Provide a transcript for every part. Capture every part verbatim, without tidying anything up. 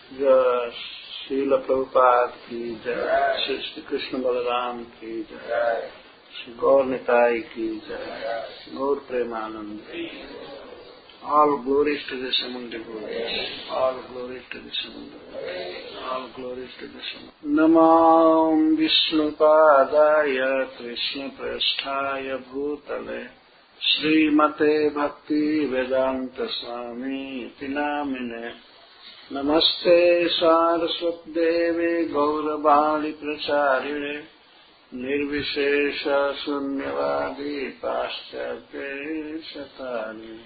जय श्रील प्रभुपाद की जय, श्री श्री कृष्ण बलराम की जय, श्री गौर निताई की जय, गौर Premanand. All glories to the Samundra Guru. All glories to the Samundra Guru. All glories to the Samundra. Namam Vishnupadaya Krishna Prasthaya Bhutale Srimate Bhakti Vedanta Swami Tinamine Namaste Saraswat Devi Gauravani Pracharine Nirvishesha Sunyavadi Paschate Satani।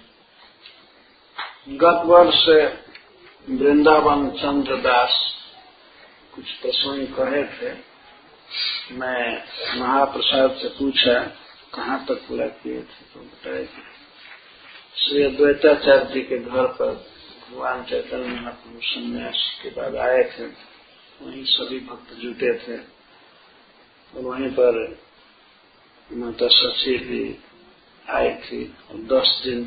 गत वर्ष वृंदावन चंद्र दास कुछ प्रसंग कहे थे। मैं महाप्रसाद से पूछा कहाँ तक पूरा किए थे, तो बताया कि श्री अद्वैताचार्य जी के घर पर भगवान चैतन्य महाप्रभु संन्यास के बाद आए थे। वहीं सभी भक्त जुटे थे और वहीं पर माता सची भी आई थी और दस दिन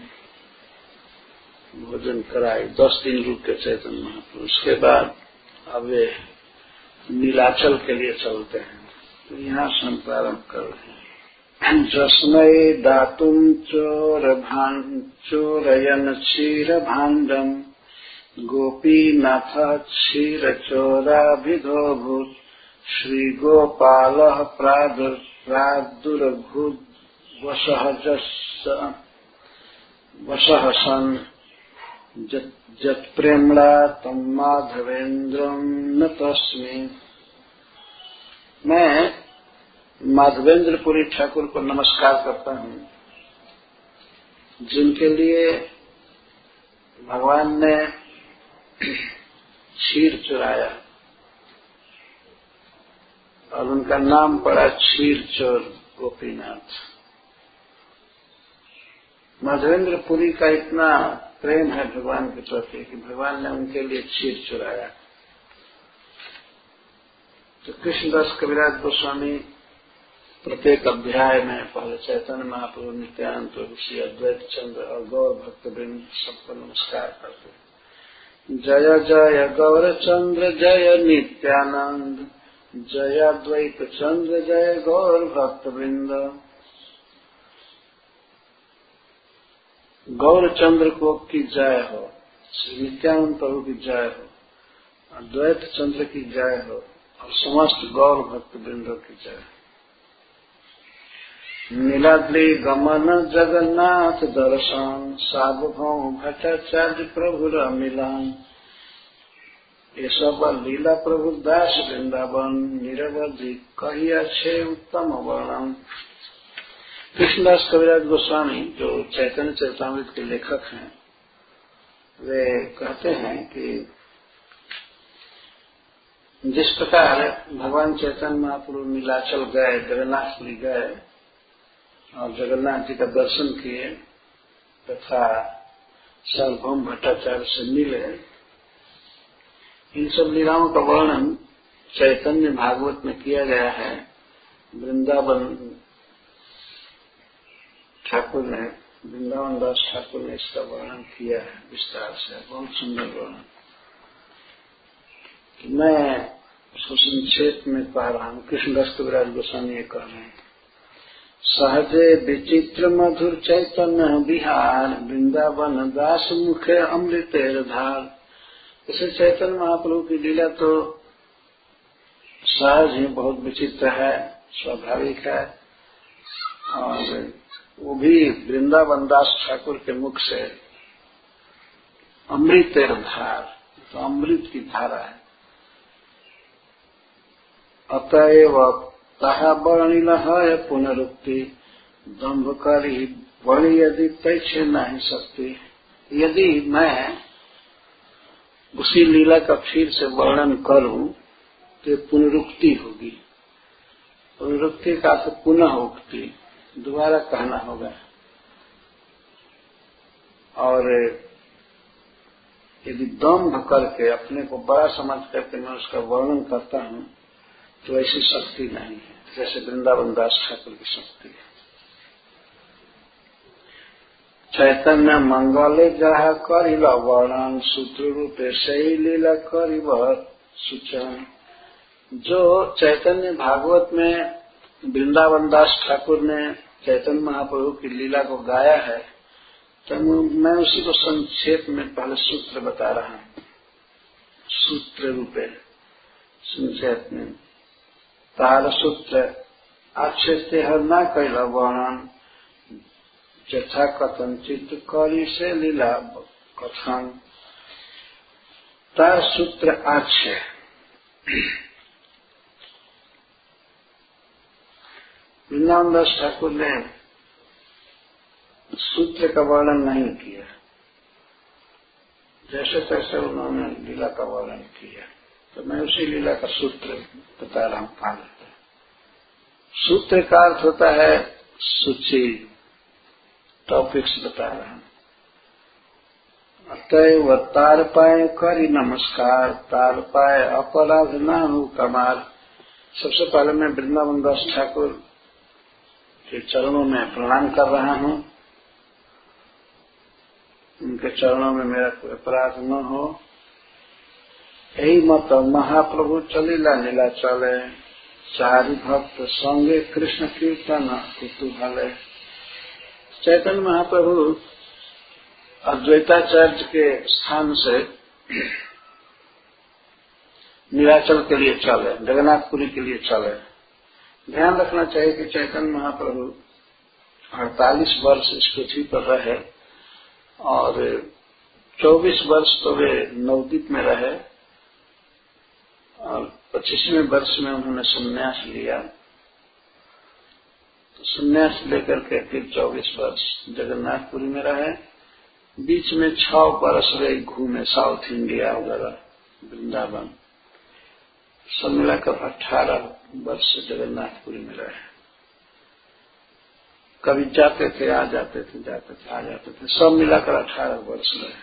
भोजन कराए। दस दिन रुके चैतन्य महाप्रभु। उसके बाद अब वे नीलाचल के लिए चलते हैं, तो यहाँ से हम प्रारंभ कर रहे हैं। जस्मै दातुम चोर भान चोरयन क्षीर भाण्डम गोपीनाथ क्षीर चोराभिधोभूत श्री गोपाल प्रादुर प्रादुर्भूत वशः जस् वशः सन जत प्रेमणा तम माधवेन्द्रम न तस्मै। मैं माधवेंद्रपुरी ठाकुर को नमस्कार करता हूँ, जिनके लिए भगवान ने क्षीर चुराया और उनका नाम पड़ा क्षीर चोर गोपीनाथ। माधवेंद्रपुरी का इतना प्रेम है भगवान के प्रति कि भगवान ने उनके लिए क्षीर चुराया। तो कृष्णदास कविराज गोस्वामी प्रत्येक अध्याय में पहले चैतन्य महाप्रभु, नित्यानंद प्रभु, श्री अद्वैत चंद्र और गौर भक्तवृंद सबको नमस्कार करते हैं। जय जय गौर चंद्र जय नित्यानंद, जय अद्वैत चंद्र जय गौर भक्तवृंद। गौर चंद्र को की जय हो, श्री नित्यानंद प्रभु की जय हो, अद्वैत चंद्र की जय हो और समस्त गौर भक्त वृंदों की जय। नीलाद्रि गमन जगन्नाथ दर्शन सार्वभौम भट्टाचार्य प्रभु मिलन। ये सब लीला प्रभु दास वृंदावन निरवधि कहिया छे उत्तम वर्णन। कृष्णदास कविराज गोस्वामी जो चैतन्य चरितामृत के लेखक हैं, वे कहते हैं कि जिस प्रकार भगवान चैतन्य महाप्रभु नीलाचल गए, जगन्नाथपुरी गए और जगन्नाथ जी का दर्शन किए तथा सार्वभौम भट्टाचार्य से मिले, इन सब लीलाओं का वर्णन चैतन्य भागवत में किया गया है। वृंदावन ठाकुर ने, वृंदावन दास ठाकुर ने इसका वर्णन किया है विस्तार से, बहुत सुंदर वर्णन। मैं उसको संक्षेप में कह रहा हूँ। कृष्णदास कविराज गोस्वामी ये कह रहे हैं। सहजे विचित्र मधुर चैतन्य विहार वृंदावन दास मुखे अमृतेर धार। इसे चैतन्य महाप्रभु की लीला तो सहज ही बहुत विचित्र है, स्वाभाविक है, और वो भी वृंदावन दास ठाकुर के मुख से अमृतेर धार, तो अमृत की धारा है। अतएव तहा वर्णिल है पुनरुक्ति दम्भकारी वर्णि यदि तैछे नहीं सकती। यदि मैं उसी लीला का फिर से वर्णन करूं तो पुनरुक्ति होगी। पुनरुक्ति का तो पुनः उक्ति, दोबारा कहना होगा। और यदि दम्भ करके अपने को बड़ा समझ करके मैं उसका वर्णन करता हूं तो ऐसी शक्ति नहीं है जैसे वृंदावन दास ठाकुर की शक्ति है। चैतन्य मंगले जहा करिल वर्णन सूत्र रूपे सही लीला करिब सूचन। जो चैतन्य भागवत में वृंदावन दास ठाकुर ने चैतन्य महाप्रभु की लीला को गाया है, तो मैं उसी को संक्षेप में पहले सूत्र बता रहा हूं। सूत्र रूपे संक्षेप में तार सूत्र अच्छे हर न कैल वर्णन यथा कथनचित करी से लीला कथन। तार सूत्र अच्छे वृंदावन दास ठाकुर ने सूत्र का वर्णन नहीं किया, जैसे तैसे उन्होंने लीला का वर्णन किया, तो मैं उसी लीला का सूत्र बता रहा हूं। पानी सूत्र का अर्थ होता है सूची, टॉपिक्स बता रहा हूं। अतएव तार पाए करी नमस्कार, तार पाए अपराध न हो कमाल। सबसे पहले मैं वृंदावन दास ठाकुर के चरणों में प्रणाम कर रहा हूं। उनके चरणों में मेरा कोई अपराध न हो, यही मत महाप्रभु चलीला लीला चले, चारि भक्त संगे कृष्ण कीर्तन कुतूहले। चैतन्य महाप्रभु अद्वैताचार्य के स्थान से नीलाचल के लिए चले, जगन्नाथपुरी के लिए चले। ध्यान रखना चाहिए कि चैतन्य महाप्रभु अड़तालीस वर्ष इस पृथ्वी पर रहे और चौबीस वर्ष तो वे नवद्वीप में रहे और पच्चीसवें वर्ष में उन्होंने संन्यास लिया। तो संन्यास लेकर के फिर चौबीस वर्ष जगन्नाथपुरी में रहे। बीच में छह वर्ष वे घूमे, साउथ इंडिया वगैरह, वृंदावन, सब मिलाकर अठारह वर्ष जगन्नाथपुरी में रहे। कभी जाते थे, आ जाते थे, जाते थे, आ जाते थे, सब मिलाकर अठारह वर्ष रहे।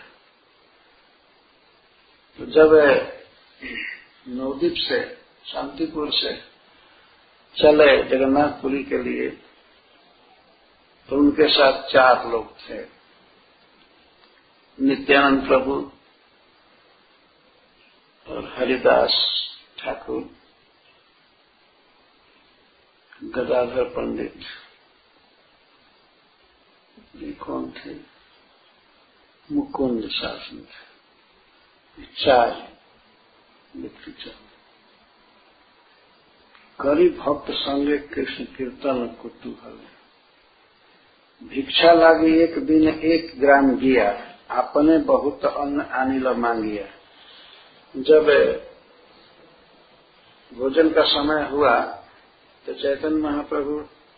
तो जब नवद्वीप से, शांतिपुर से चले जगन्नाथपुरी के लिए, तो उनके साथ चार लोग थे। नित्यानंद प्रभु और हरिदास ठाकुर, गदाधर पंडित, ये कौन थे? मुकुंद शासन थे। चार व्यक्ति चल करी भक्त संगे कृष्ण कीर्तन कुतूहल। भिक्षा लागी एक दिन एक ग्राम गिया, आपने बहुत अन्न आनिल मांगिया। जब भोजन का समय हुआ तो चैतन्य महाप्रभु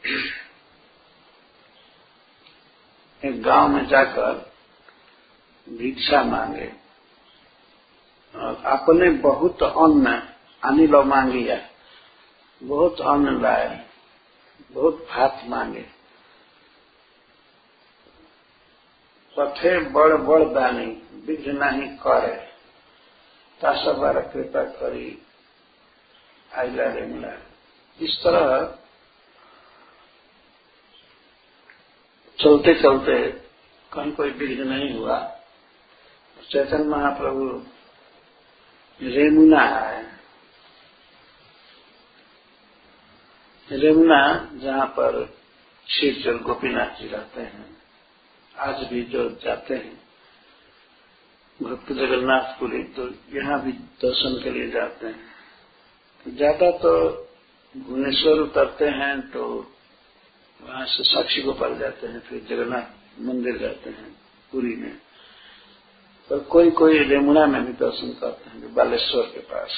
एक गांव में जाकर भिक्षा मांगे और अपने बहुत अन्न अनिल मांगिया, बहुत अन्न लाए, बहुत भात मांगे। पथे बड़ बड़ दानी विघ्न नहीं करे, तासा बार कृपा करी आइला रे मिला। इस तरह चलते चलते कहीं कोई विघ्न नहीं हुआ। चैतन्य महाप्रभु रेमुना आए। रेमुना जहां पर श्री गोपीनाथ जी रहते हैं, आज भी जो जाते हैं भक्त जगन्नाथपुरी, तो यहाँ भी दर्शन के लिए जाते हैं। ज्यादा तो भुवनेश्वर उतरते हैं तो वहां से साक्षी गोपाल जाते हैं, फिर जगन्नाथ मंदिर जाते हैं पुरी में, और कोई कोई रेमुना में भी दर्शन करते हैं, बालेश्वर के पास।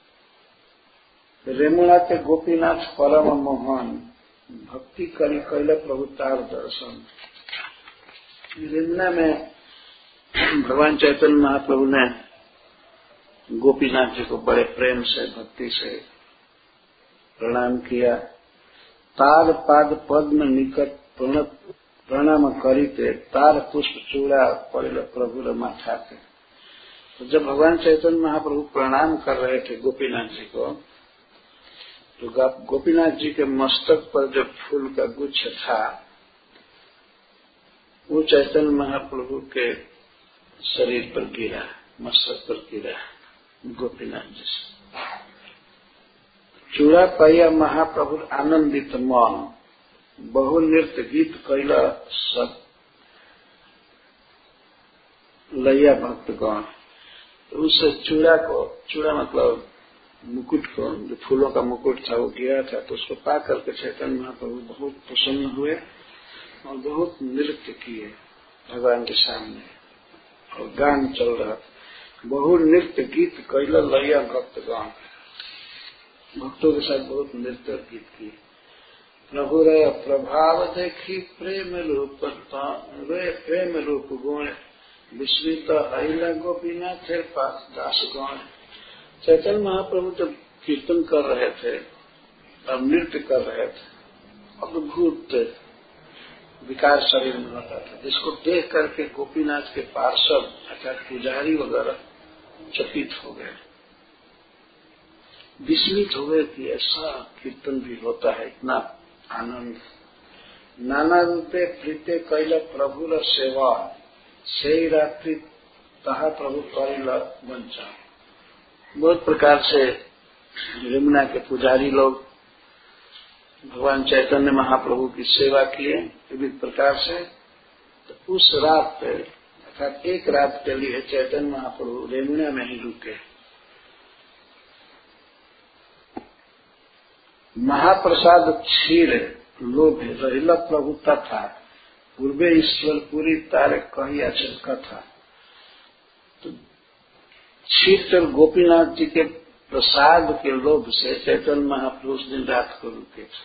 रेमुना के गोपीनाथ परम मोहन, भक्ति करी कैल प्रभु तार दर्शन। रेमुना में भगवान चैतन्य महाप्रभु ने गोपीनाथ जी को बड़े प्रेम से, भक्ति से प्रणाम किया। तार पाद पद्म निकट प्रणाम करीते, तार पुष्प चूड़ा पड़े प्रभु माथा के। तो जब भगवान चैतन्य महाप्रभु प्रणाम कर रहे थे गोपीनाथ जी को, तो गोपीनाथ जी के मस्तक पर जो फूल का गुच्छ था वो चैतन्य महाप्रभु के शरीर पर गिरा, मस्तक पर गिरा, गोपीनाथ जी से। चूड़ा पाइया महाप्रभु आनंदित मन, बहु नृत्य गीत कैला सब लैया भक्तगण। तो उस चूड़ा को, चूड़ा मतलब मुकुट को, जो फूलों का मुकुट था वो गिरा था, तो उसको पा करके चैतन्य महाप्रभु बहुत प्रसन्न हुए और बहुत नृत्य किए भगवान के सामने, और गान चल रहा था। बहु नृत्य गीत कैला लैया भक्तगण, भक्तों के साथ बहुत नृत्य और गीत किए। प्रभु रे प्रभाव देखी प्रेम रूप रे प्रेम रूप गुण, विस्मित अहिला गोपीनाथ पास दास गण। चैतन्य महाप्रभु जब कीर्तन कर रहे थे और नृत्य कर रहे थे, अद्भुत विकार शरीर में होता था, जिसको देख करके गोपीनाथ के पार्षद अर्थात पुजारी वगैरह चकित हो गए, विस्मित हो गए कि ऐसा कीर्तन भी होता है, इतना आनंद। नाना रूपे प्रीते कैल प्रभु र सेवा, से रात्रि तहा प्रभु कैल वंचा। बहुत प्रकार से यमुना के पुजारी लोग भगवान चैतन्य महाप्रभु की सेवा किए विविध प्रकार से। तो उस रात पे अर्थात एक रात के लिए चैतन्य महाप्रभु यमुना में ही रुके। महाप्रसाद क्षीर लोभ रहिला प्रभु तथा, पूर्वे ईश्वर पूरी तारे कही अचल कथा। तो क्षीर गोपीनाथ जी के प्रसाद के लोभ से चैतन्य महाप्रभु उस दिन रात को रुके थे।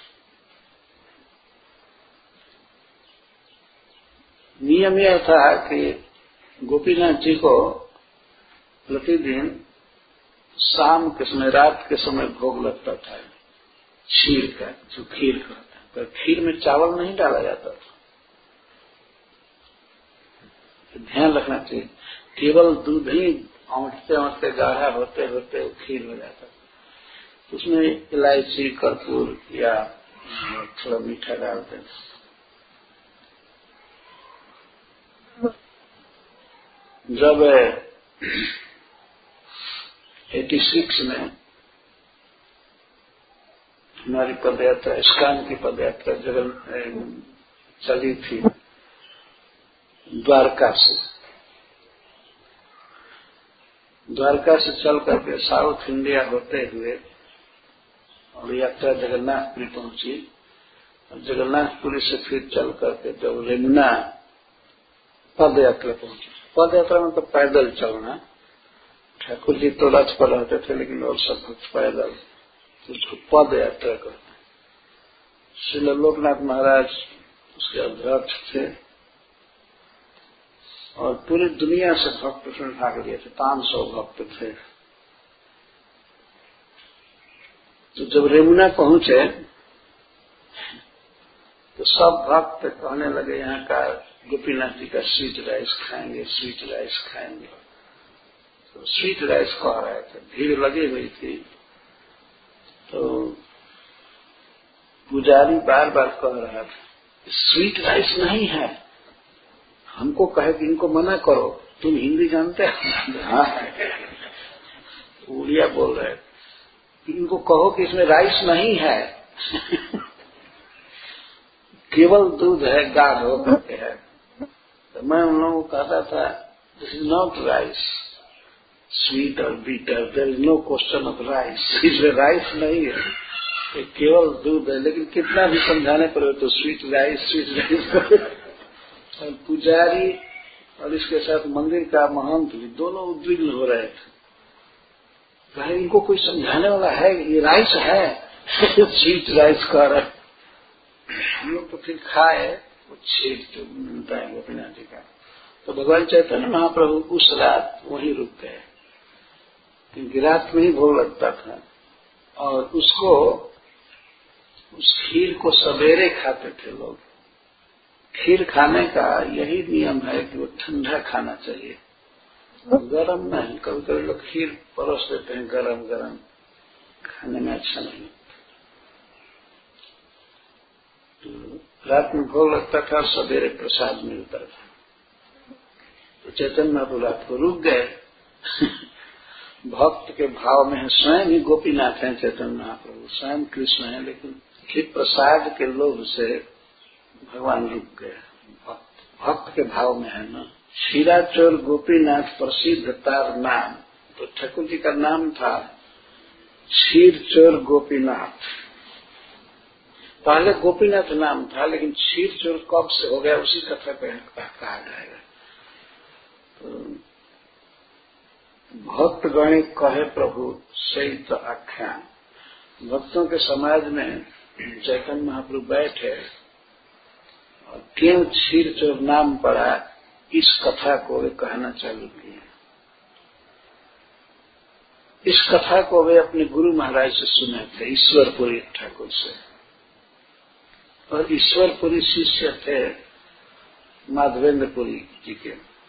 नियम यह था कि गोपीनाथ जी को प्रतिदिन शाम के समय, रात के समय भोग लगता था क्षीर का, जो खीर कहता है। पर खीर में चावल नहीं डाला जाता था, ध्यान रखना चाहिए। केवल दूध ही औंठते औंठते गाढ़ा होते होते वो खीर हो जाता था। उसमें इलायची, कर्पूर या थोड़ा मीठा डालते थे। जब छियासी में हमारी पदयात्रा, इस्कान की पदयात्रा जगन चली थी द्वारका से, द्वारका से चल करके साउथ इंडिया होते हुए और यात्रा जगन्नाथपुरी पहुंची। और जगन्नाथपुरी से फिर चल करके जब यमुना पद यात्रा पहुंची। पद यात्रा में तो पैदल चलना, ठाकुर जी तो रथ पर रहते थे लेकिन और सब भक्त पैदल, उसको पद यात्रा कहते हैं। श्री लोकनाथ महाराज उसके अध्यक्ष थे और पूरी दुनिया से भक्त उसमें भाग लिए थे, पांच सौ भक्त थे। तो जब यमुना पहुंचे तो सब भक्त कहने लगे यहाँ का गोपीनाथ जी का स्वीट राइस खाएंगे, स्वीट राइस खाएंगे। तो स्वीट राइस कह रहे थे, भीड़ लगी हुई थी। तो पुजारी बार बार कह रहा था स्वीट राइस नहीं है, हमको कहे कि इनको मना करो। तुम हिंदी जानते हो? हाँ, उड़िया बोल रहे कि इनको कहो कि इसमें राइस नहीं है, केवल दूध है, गाढ़ हो करके है। तो मैं उन लोगों को कहता था this is not rice, sweet और bitter, there is no question of rice, इसमें राइस नहीं है, केवल दूध है। लेकिन कितना भी समझाने पर तो स्वीट राइस स्वीट राइस। और पुजारी और इसके साथ मंदिर का महंत भी दोनों उद्विग्न हो रहे थे, कहे इनको कोई समझाने वाला है, ये राइस है। स्वीट राइस कह रहे। हम लोग तो फिर खाए वो छेद जो मिलता है गोपीनाथ जी का। तो भगवान चैतन्य महाप्रभु उस रात वहीं रुक गए, क्योंकि रात में ही भोग लगता था। और उसको, उस खीर को सवेरे खाते थे लोग। खीर खाने का यही नियम है कि वो ठंडा खाना चाहिए, गरम नहीं। कभी कभी लोग खीर परोस देते हैं गरम गरम, खाने में अच्छा नहीं। तो रात में भोग लगता था, सवेरे प्रसाद मिलता था। तो चैतन्य महाप्रभु रात को रुक गए। भक्त के भाव में है, स्वयं ही गोपीनाथ हैं चैतन्य महाप्रभु, स्वयं कृष्ण है, लेकिन फिर प्रसाद के लोभ से भगवान रुक गए। भक्त भक्त के भाव में है ना। क्षीरा चोर गोपीनाथ प्रसिद्ध तार नाम, तो ठाकुर जी का नाम था क्षीर चोर गोपीनाथ। पहले गोपीनाथ नाम था, लेकिन क्षीर चोर कब से हो गया उसी कथा पे कहा जाएगा। तो भक्त गणे कहे प्रभु सही तो आख्यान, भक्तों के समाज में चैतन्य महाप्रभु बैठे और क्यों क्षीर चोर नाम पड़ा, इस कथा को वे कहना चालू किए। इस कथा को वे अपने गुरु महाराज से सुने थे, ईश्वरपुरी ठाकुर से, और ईश्वरपुरी शिष्य थे माधवेंद्रपुरी जी के।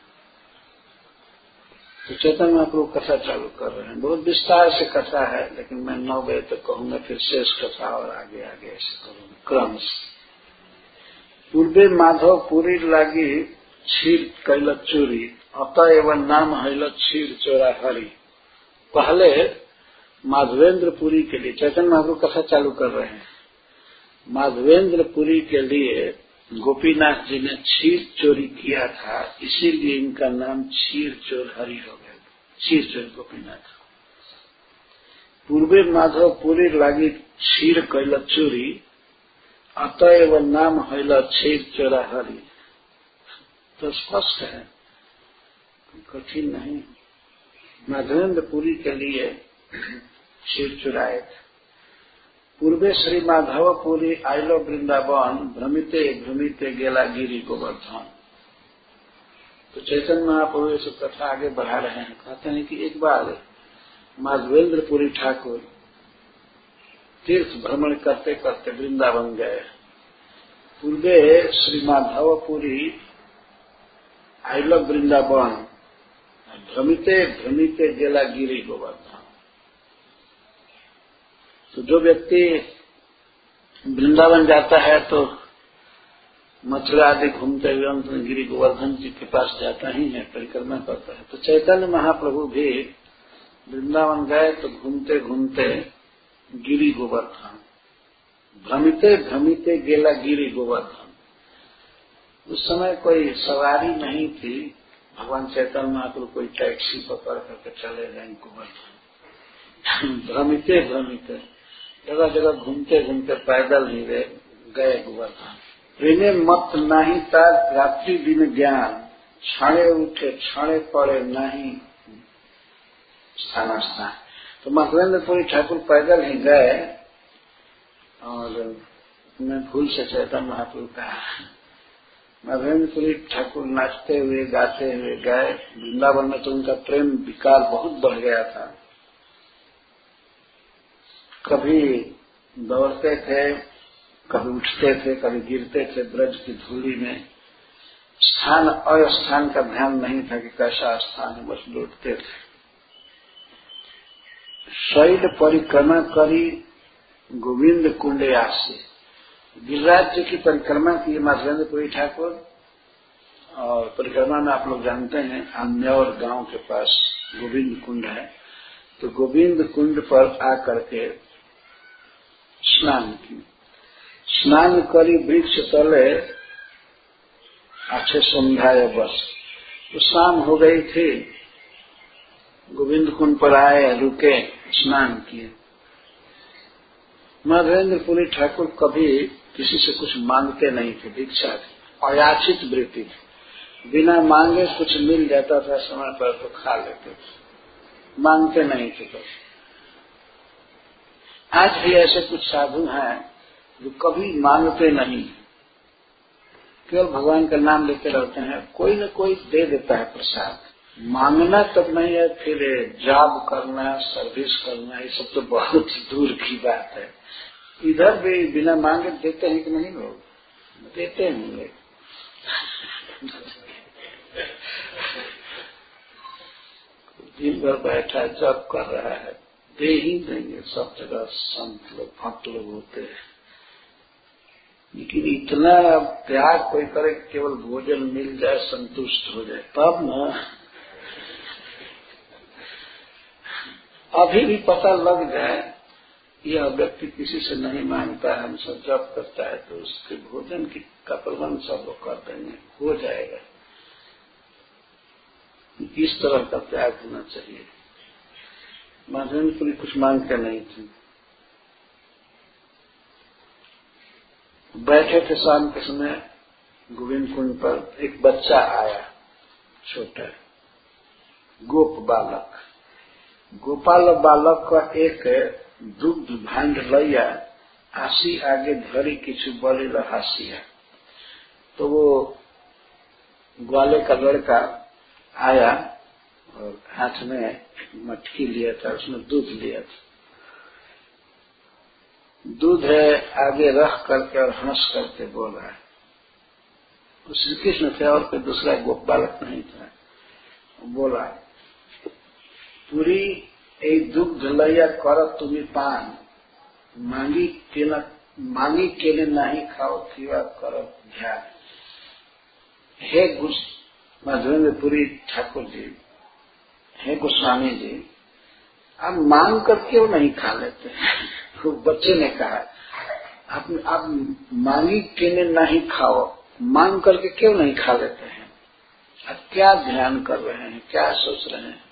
तो चैतन्य महाप्रभु कथा चालू कर रहे हैं, बहुत विस्तार से कथा है, लेकिन मैं नौ बजे तक कहूंगा, फिर शेष कथा और आगे आगे ऐसे करूंगा क्रम से। पूर्वे माधव पुरी लागी क्षीर कैलत चोरी, अतएव नाम हैलत क्षीर चोरा हरि। पहले माधवेंद्रपुरी के लिए चैतन्य महाप्रभु कथा चालू कर रहे हैं। माधवेंद्रपुरी के लिए गोपीनाथ जी ने क्षीर चोरी किया था, इसीलिए इनका नाम क्षीर चोर हरि हो गया, क्षीर चोर गोपीनाथ। पूर्वे माधव पुरी लागी क्षीर कैलत चोरी, अतएव नाम हैला क्षीर चोरा हरि। तो स्पष्ट है, कठिन नहीं। माधवेंद्रपुरी के लिए क्षीर चुराए थे। पूर्वे श्री माधवपुरी आइलो वृंदावन, भ्रमिते भ्रमिते गेला गिरी गोवर्धन। तो चैतन्य महाप्रभु ये सब कथा आगे बढ़ा रहे हैं। कहते हैं कि एक बार माधवेंद्रपुरी ठाकुर तीर्थ भ्रमण करते करते वृंदावन गए। पूर्वे श्री माधवपुरी आइलो वृंदावन, भ्रमिते भ्रमिते गेला गिरी गोवर्धन। तो जो व्यक्ति वृंदावन जाता है तो मथुरा आदि घूमते हुए अंत में गिरी गोवर्धन जी के पास जाता ही है, परिक्रमा करता है। तो चैतन्य महाप्रभु भी वृंदावन गए तो घूमते घूमते गिरी गोवर्धन, भ्रमिते भ्रमिते गेला गिरी गोवर्धन। उस समय कोई सवारी नहीं थी, भगवान चैतन्य महाप्रभु कोई टैक्सी पकड़ करके चले गए गोवर्धन। भ्रमिते भ्रमिते जगह जगह घूमते घूमते पैदल ही गए गोवर्धन। प्रेमे मत नहीं था रात्रि दिन ज्ञान, क्षणे उठे क्षणे पड़े नहीं स्थान स्थान। तो माधवेंद्रपुरी ठाकुर पैदल ही गए, और मैं भूल से चैतन्य महाप्रभु कहा, माधवेंद्रपुरी ठाकुर नाचते हुए गाते हुए गए। वृंदावन में तो उनका प्रेम विकार बहुत बढ़ गया था। कभी दौड़ते थे, कभी उठते थे, कभी गिरते थे ब्रज की धूली में। स्थान अस्थान का ध्यान नहीं था कि कैसा स्थान है, बस लौटते थे। शैल परिक्रमा करी गोविंद कुंडे आसे। गिरिराज जी की परिक्रमा की माधवेंद्रपुरी ठाकुर, और परिक्रमा में आप लोग जानते हैं आम्यौर गांव के पास गोविंद कुंड है। तो गोविंद कुंड पर आकर के स्नान की। स्नान करी वृक्ष तले अच्छे संध्याय बस। तो शाम हो गई थी, गोविंद कुंड पर आए, रुके, स्नान किए। माधवेंद्रपुरी ठाकुर कभी किसी से कुछ मांगते नहीं थे, भिक्षा अयाचित वृत्ति थी। बिना मांगे कुछ मिल जाता था समय पर तो खा लेते थे, मांगते नहीं थे कभी। आज भी ऐसे कुछ साधु हैं जो कभी मांगते नहीं, केवल भगवान का नाम लेते रहते हैं। कोई न कोई दे देता है प्रसाद। मांगना तब नहीं है, फिर जॉब करना, सर्विस करना, ये सब तो बहुत दूर की बात है। इधर भी बिना मांगे देते हैं कि नहीं? लोग देते होंगे। दिन भर बैठा जॉब कर रहा है, दे ही देंगे। सब जगह संत लोग, भक्त लोग होते हैं। लेकिन इतना त्याग कोई करे केवल भोजन मिल जाए संतुष्ट हो जाए तब न। अभी भी पता लग जाए यह व्यक्ति किसी से नहीं मांगता है, हमसे जप करता है, तो उसके भोजन की का प्रबंध सब लोग कर देंगे, हो जाएगा। इस तरह का त्याग होना चाहिए। माधवेंद्रपुरी कुछ मांगते नहीं थे। बैठे थे शाम के समय गोविंद कुंड पर, एक बच्चा आया छोटा गोप बालक। गोपाल बालक का एक दुग्ध भांड लैया आसी आगे धरी किछु बलि हासिया। तो वो ग्वाले का लड़का आया और हाथ में मटकी लिया था, उसमें दूध लिया था। दूध है आगे रख करके और हंस करके बोला है। वो श्री कृष्ण थे और कोई दूसरा गोप बालक नहीं था। बोला पूरी ए दुग्ध लैया कर तुम्हें पान, मांगी के न मांगी के लिए नहीं खाओ थीवा करो ध्यान। हे गुस माधवेंद्रपुरी ठाकुर जी, हे गोस्वामी जी, आप मांग कर क्यों नहीं खा लेते? तो बच्चे ने कहा आप, आप मांगी के लिए नहीं खाओ, मांग करके क्यों नहीं खा लेते हैं? आप क्या ध्यान कर रहे हैं, क्या सोच रहे हैं?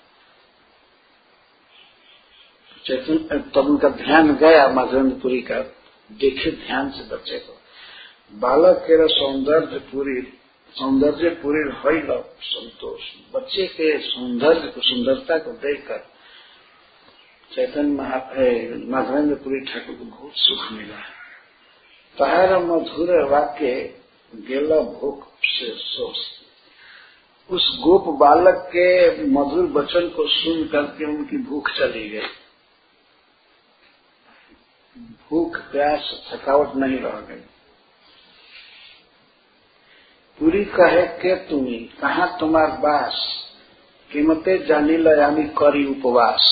चैतन्य तब उनका ध्यान गया माधवेंद्रपुरी का। देखे ध्यान से बच्चे को। बालक के सौंदर्य पूरी सौंदर्य पूरी हई लो संतोष। बच्चे के सौंदर्य को, सुंदरता को देखकर चैतन्य माधवेंद्रपुरी ठाकुर को बहुत सुख मिला। तहार मधुर वाक्य गेला भूख से सोच। उस गोप बालक के मधुर वचन को सुन करके उनकी भूख चली गई। भूख प्यास थकावट नहीं रह गई। पूरी कहे के तुम्ही कहाँ तुम्हार बास, कीमते जानी लयामी करी उपवास।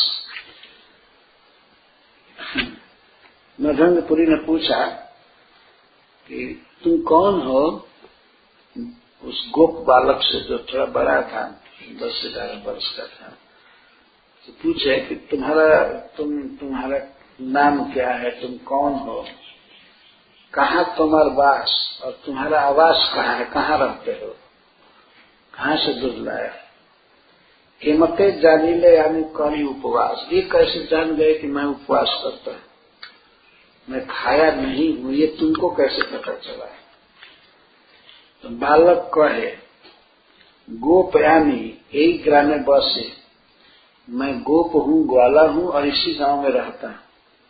माधवेंद्रपुरी ने पूछा कि तुम कौन हो? उस गोप बालक से जो थोड़ा बड़ा था, दस से ग्यारह वर्ष का था, तो पूछे कि तुम्हारा तुम तुम्हारा नाम क्या है, तुम कौन हो, कहाँ तुम्हारा वास और तुम्हारा आवास कहाँ है, कहाँ रहते हो, कहाँ से दूध लाया? कीमते जानी ले यानी करी उपवास। ये कैसे जान गए कि मैं उपवास करता हूँ, मैं खाया नहीं हूँ, ये तुमको कैसे पता चला? तो बालक कहे गोप यानी एक ग्रामे बसे, मैं गोप हूँ, ग्वाला हूँ और इसी गांव में रहता हूँ।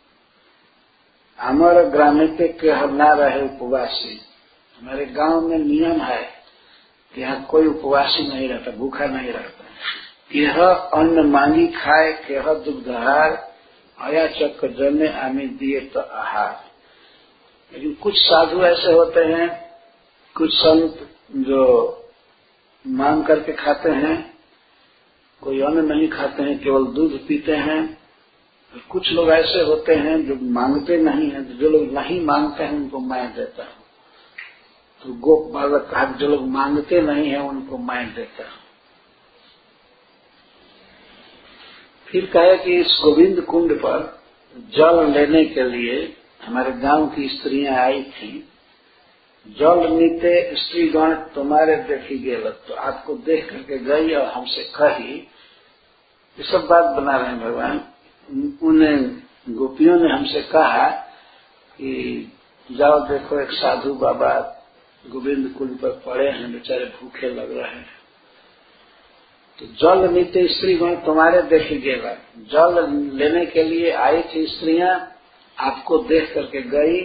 हमारे ग्रामे पे के ना रहे उपवासी। हमारे गांव में नियम है कि यहाँ कोई उपवासी नहीं रहता, भूखा नहीं रहता। यह अन्न मांगी खाए, केह दुग्धहार, आया चक्र जने आमी दिए तो आहार। लेकिन कुछ साधु ऐसे होते हैं, कुछ संत जो मांग करके खाते हैं, कोई अन्न नहीं खाते हैं, केवल दूध पीते हैं। कुछ लोग ऐसे होते हैं जो मांगते नहीं हैं, जो लोग नहीं मांगते हैं उनको मैं देता हूँ। तो गोप बालक कहा जो लोग मांगते नहीं हैं उनको मैं देता हूँ। फिर कहे कि इस गोविंद कुंड पर जल लेने के लिए हमारे गांव की स्त्रियां आई थी। जल नीते स्त्रीगण तुम्हारे देखी गेल, तो आपको देख करके गई और हमसे कही। ये सब बात बना रहे हैं भगवान। उन्हें गोपियों ने हमसे कहा कि जाओ देखो एक साधु बाबा गोविंद कुंड पर पड़े हैं, बेचारे भूखे लग रहे हैं। तो जल नीते स्त्रीगण तुम्हारे देखे गेला, जल लेने के लिए आई थी स्त्रियां, आपको देख करके गई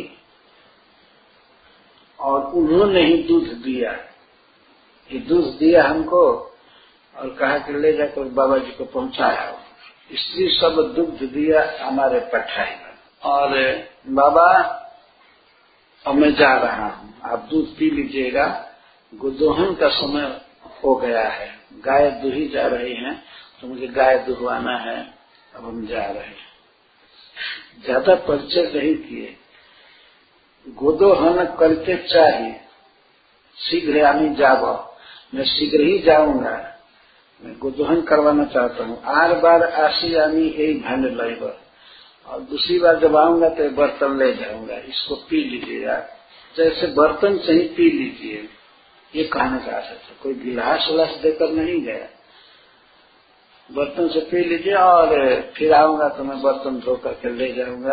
और उन्होंने ही दूध दिया। ये दूध दिया हमको और कहा कि ले जाकर बाबा जी को पहुंचाया। स्त्री सब दुग्ध दिया हमारे पठाई में, और बाबा अब मैं जा रहा हूँ, आप दूध पी लीजिएगा, गोदोहन का समय हो गया है, गाय दूही जा रही हैं, तो मुझे गाय दुहवाना है, अब हम जा रहे हैं। ज्यादा परिचय नहीं किए। गोदोहन करके चाहिए शीघ्र आनी जाव, मैं शीघ्र ही जाऊंगा, मैं गोदोहन करवाना चाहता हूँ। आर बार आशी आनी यही भांड लाइबर, और दूसरी बार जब आऊंगा तो बर्तन ले जाऊंगा, इसको पी लीजिएगा, जैसे बर्तन से ही पी लीजिए, ये कहने का आशा था। कोई गिलास उलास देकर नहीं गया, बर्तन से पी लीजिए और फिर आऊंगा तो मैं बर्तन धो करके ले जाऊंगा,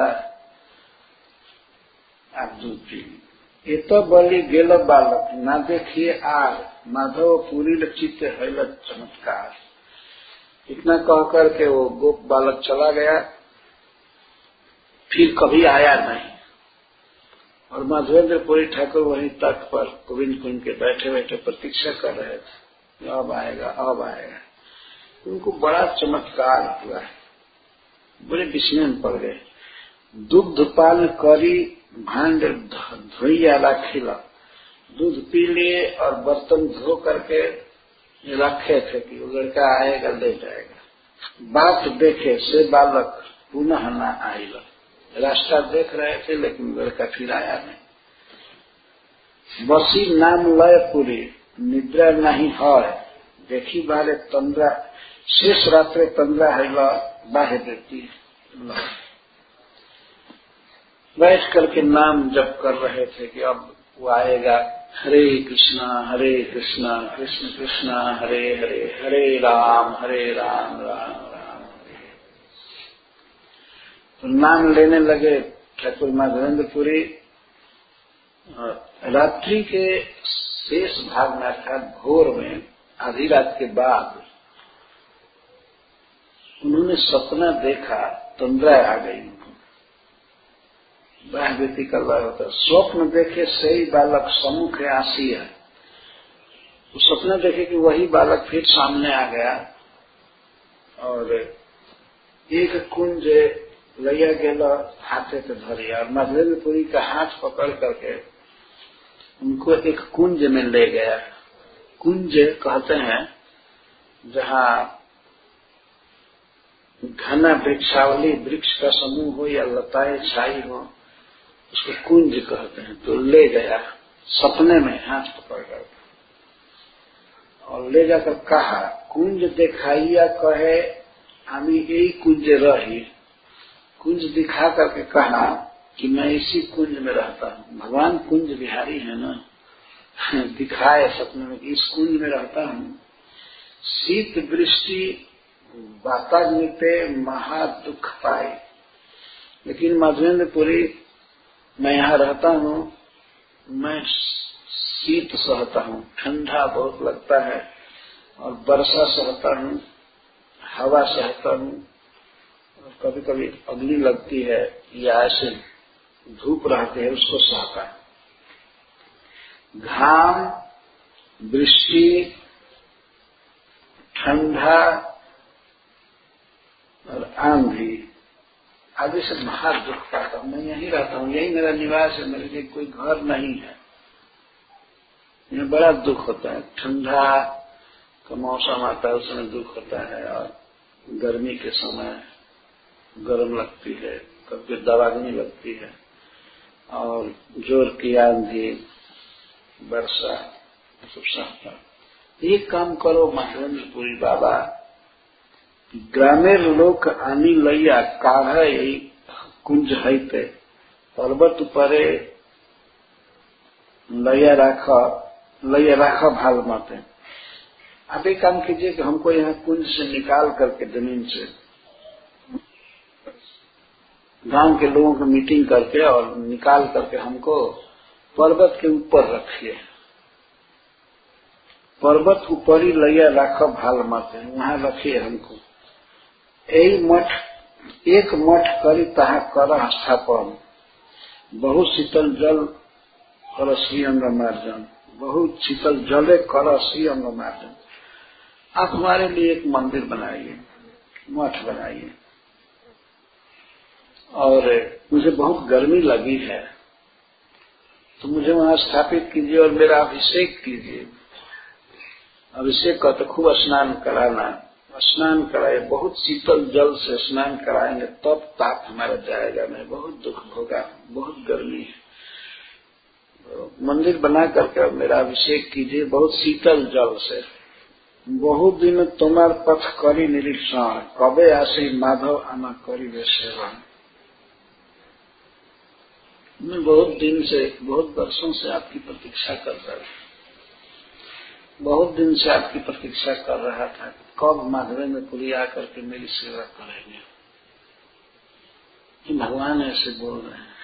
आप दूध पी लीजिए। ये तो बलि गेल बालक ना देखिए आर, माधव पूरी चित्त हैलत चमत्कार। इतना कह करके वो गोप बालक चला गया, फिर कभी आया नहीं। और माधवेंद्रपुरी ठाकुर वहीं तट पर गोविंद कुंज के बैठे बैठे प्रतीक्षा कर रहे थे, अब आएगा अब आएगा। उनको बड़ा चमत्कार हुआ, बड़े विस्मय में पड़ गए। दुग्ध पान करी भांड धोइया राखिला, दूध पी लिए और बर्तन धो करके रखे थे कि वो लड़का आएगा ले जाएगा। बात देखे से बालक पुनः न आइला, रास्ता देख रहे थे लेकिन लड़का फिर आया नहीं। बसी नाम लय पूरी निद्रा नहीं है, देखी बारे तंद्रा शेष रात्रे तंद्रा है बाहे देती। बैठ करके नाम जप कर रहे थे कि अब वो आएगा। हरे कृष्णा हरे कृष्णा कृष्ण कृष्णा हरे हरे, हरे राम हरे राम राम राम हरे। तो नाम लेने लगे ठाकुर माधवेंद्रपुरी। रात्रि के शेष भाग में अर्थात भोर में आधी रात के बाद उन्होंने सपना देखा, तंद्रा आ गई उनको, वह व्यक्ति कर रहा होता। स्वप्न देखे सही बालक सम्मुख आसी है, वो सपना देखे कि वही बालक फिर सामने आ गया और एक कुंज लैया गेला हाथे पे धरिया, और माधवेंद्रपुरी का हाथ पकड़ करके उनको एक कुंज में ले गया। कुंज कहते हैं जहाँ घना वृक्षावली, वृक्ष का समूह हो या लताएं छाई हो, उसको कुंज कहते हैं। तो ले गया सपने में हाथ पकड़ कर और ले जाकर कहा, कुंज दिखाइया कहे हमी यही कुंज रही। कुंज दिखा करके कहा कि मैं इसी कुंज में रहता हूँ। भगवान कुंज बिहारी है ना, दिखाए सपने में कि इस कुंज में रहता हूँ। शीत वृष्टि वाताग्नि पे महा दुख पाए, लेकिन माधवेंद्रपुरी मैं यहाँ रहता हूँ, मैं शीत सहता हूँ, ठंडा बहुत लगता है, और वर्षा सहता हूँ, हवा सहता हूँ, और कभी कभी अग्नि लगती है या ऐसे धूप रहती है उसको सहता है। घाम, वृष्टि, ठंडा और आंधी आदि से महा दुख पाता हूँ। मैं यहीं रहता हूँ, यही मेरा निवास है, मेरे लिए कोई घर नहीं है। यह बड़ा दुख होता है। ठंडा का मौसम आता है उसमें दुख होता है, और गर्मी के समय गर्म लगती है, कभी दवाग्नि लगती है, और जोर की आंधी, वर्षा सब सहता। एक काम करो माधवेंद्रपुरी बाबा, ग्रामीण लोक आनी लैया काढ़ कुंज हैते, पर्वत परे लैया राख लैया राख भाल माते। आप एक काम कीजिए कि हमको यहाँ कुंज से निकाल करके जमीन से गांव के लोगों को मीटिंग करके और निकाल करके हमको पर्वत के ऊपर रखिए। पर्वत ऊपरी लैया राख भाल माते, वहां रखिए हमको। यही मठ एक मठ करी तहा कर स्थापन, बहु शीतल जल कर श्री अंग मार्जन, बहुत शीतल जले कर श्री अंग मार्जन। आप हमारे लिए एक मंदिर बनाइए, मठ बनाइए, और मुझे बहुत गर्मी लगी है तो मुझे वहां स्थापित कीजिए और मेरा अभिषेक कीजिए। अभिषेक का तो खूब स्नान कराना, स्नान कराए, बहुत शीतल जल से स्नान कराएंगे तब ताप हमारा जाएगा नहीं। बहुत दुख होगा, बहुत गर्मी है। तो मंदिर बना करके मेरा अभिषेक कीजिए बहुत शीतल जल से। बहुत दिन तुम्हार पथ करी निरीक्षण, कबे आसी माधव आमा करी वे सेवा। मैं बहुत दिन से, बहुत वर्षों से आपकी प्रतीक्षा कर रहा था, बहुत दिन से आपकी प्रतीक्षा कर रहा था कब माधवेंद्र पुरी आकर के मेरी सेवा करेंगे। कि भगवान ऐसे बोल रहे हैं,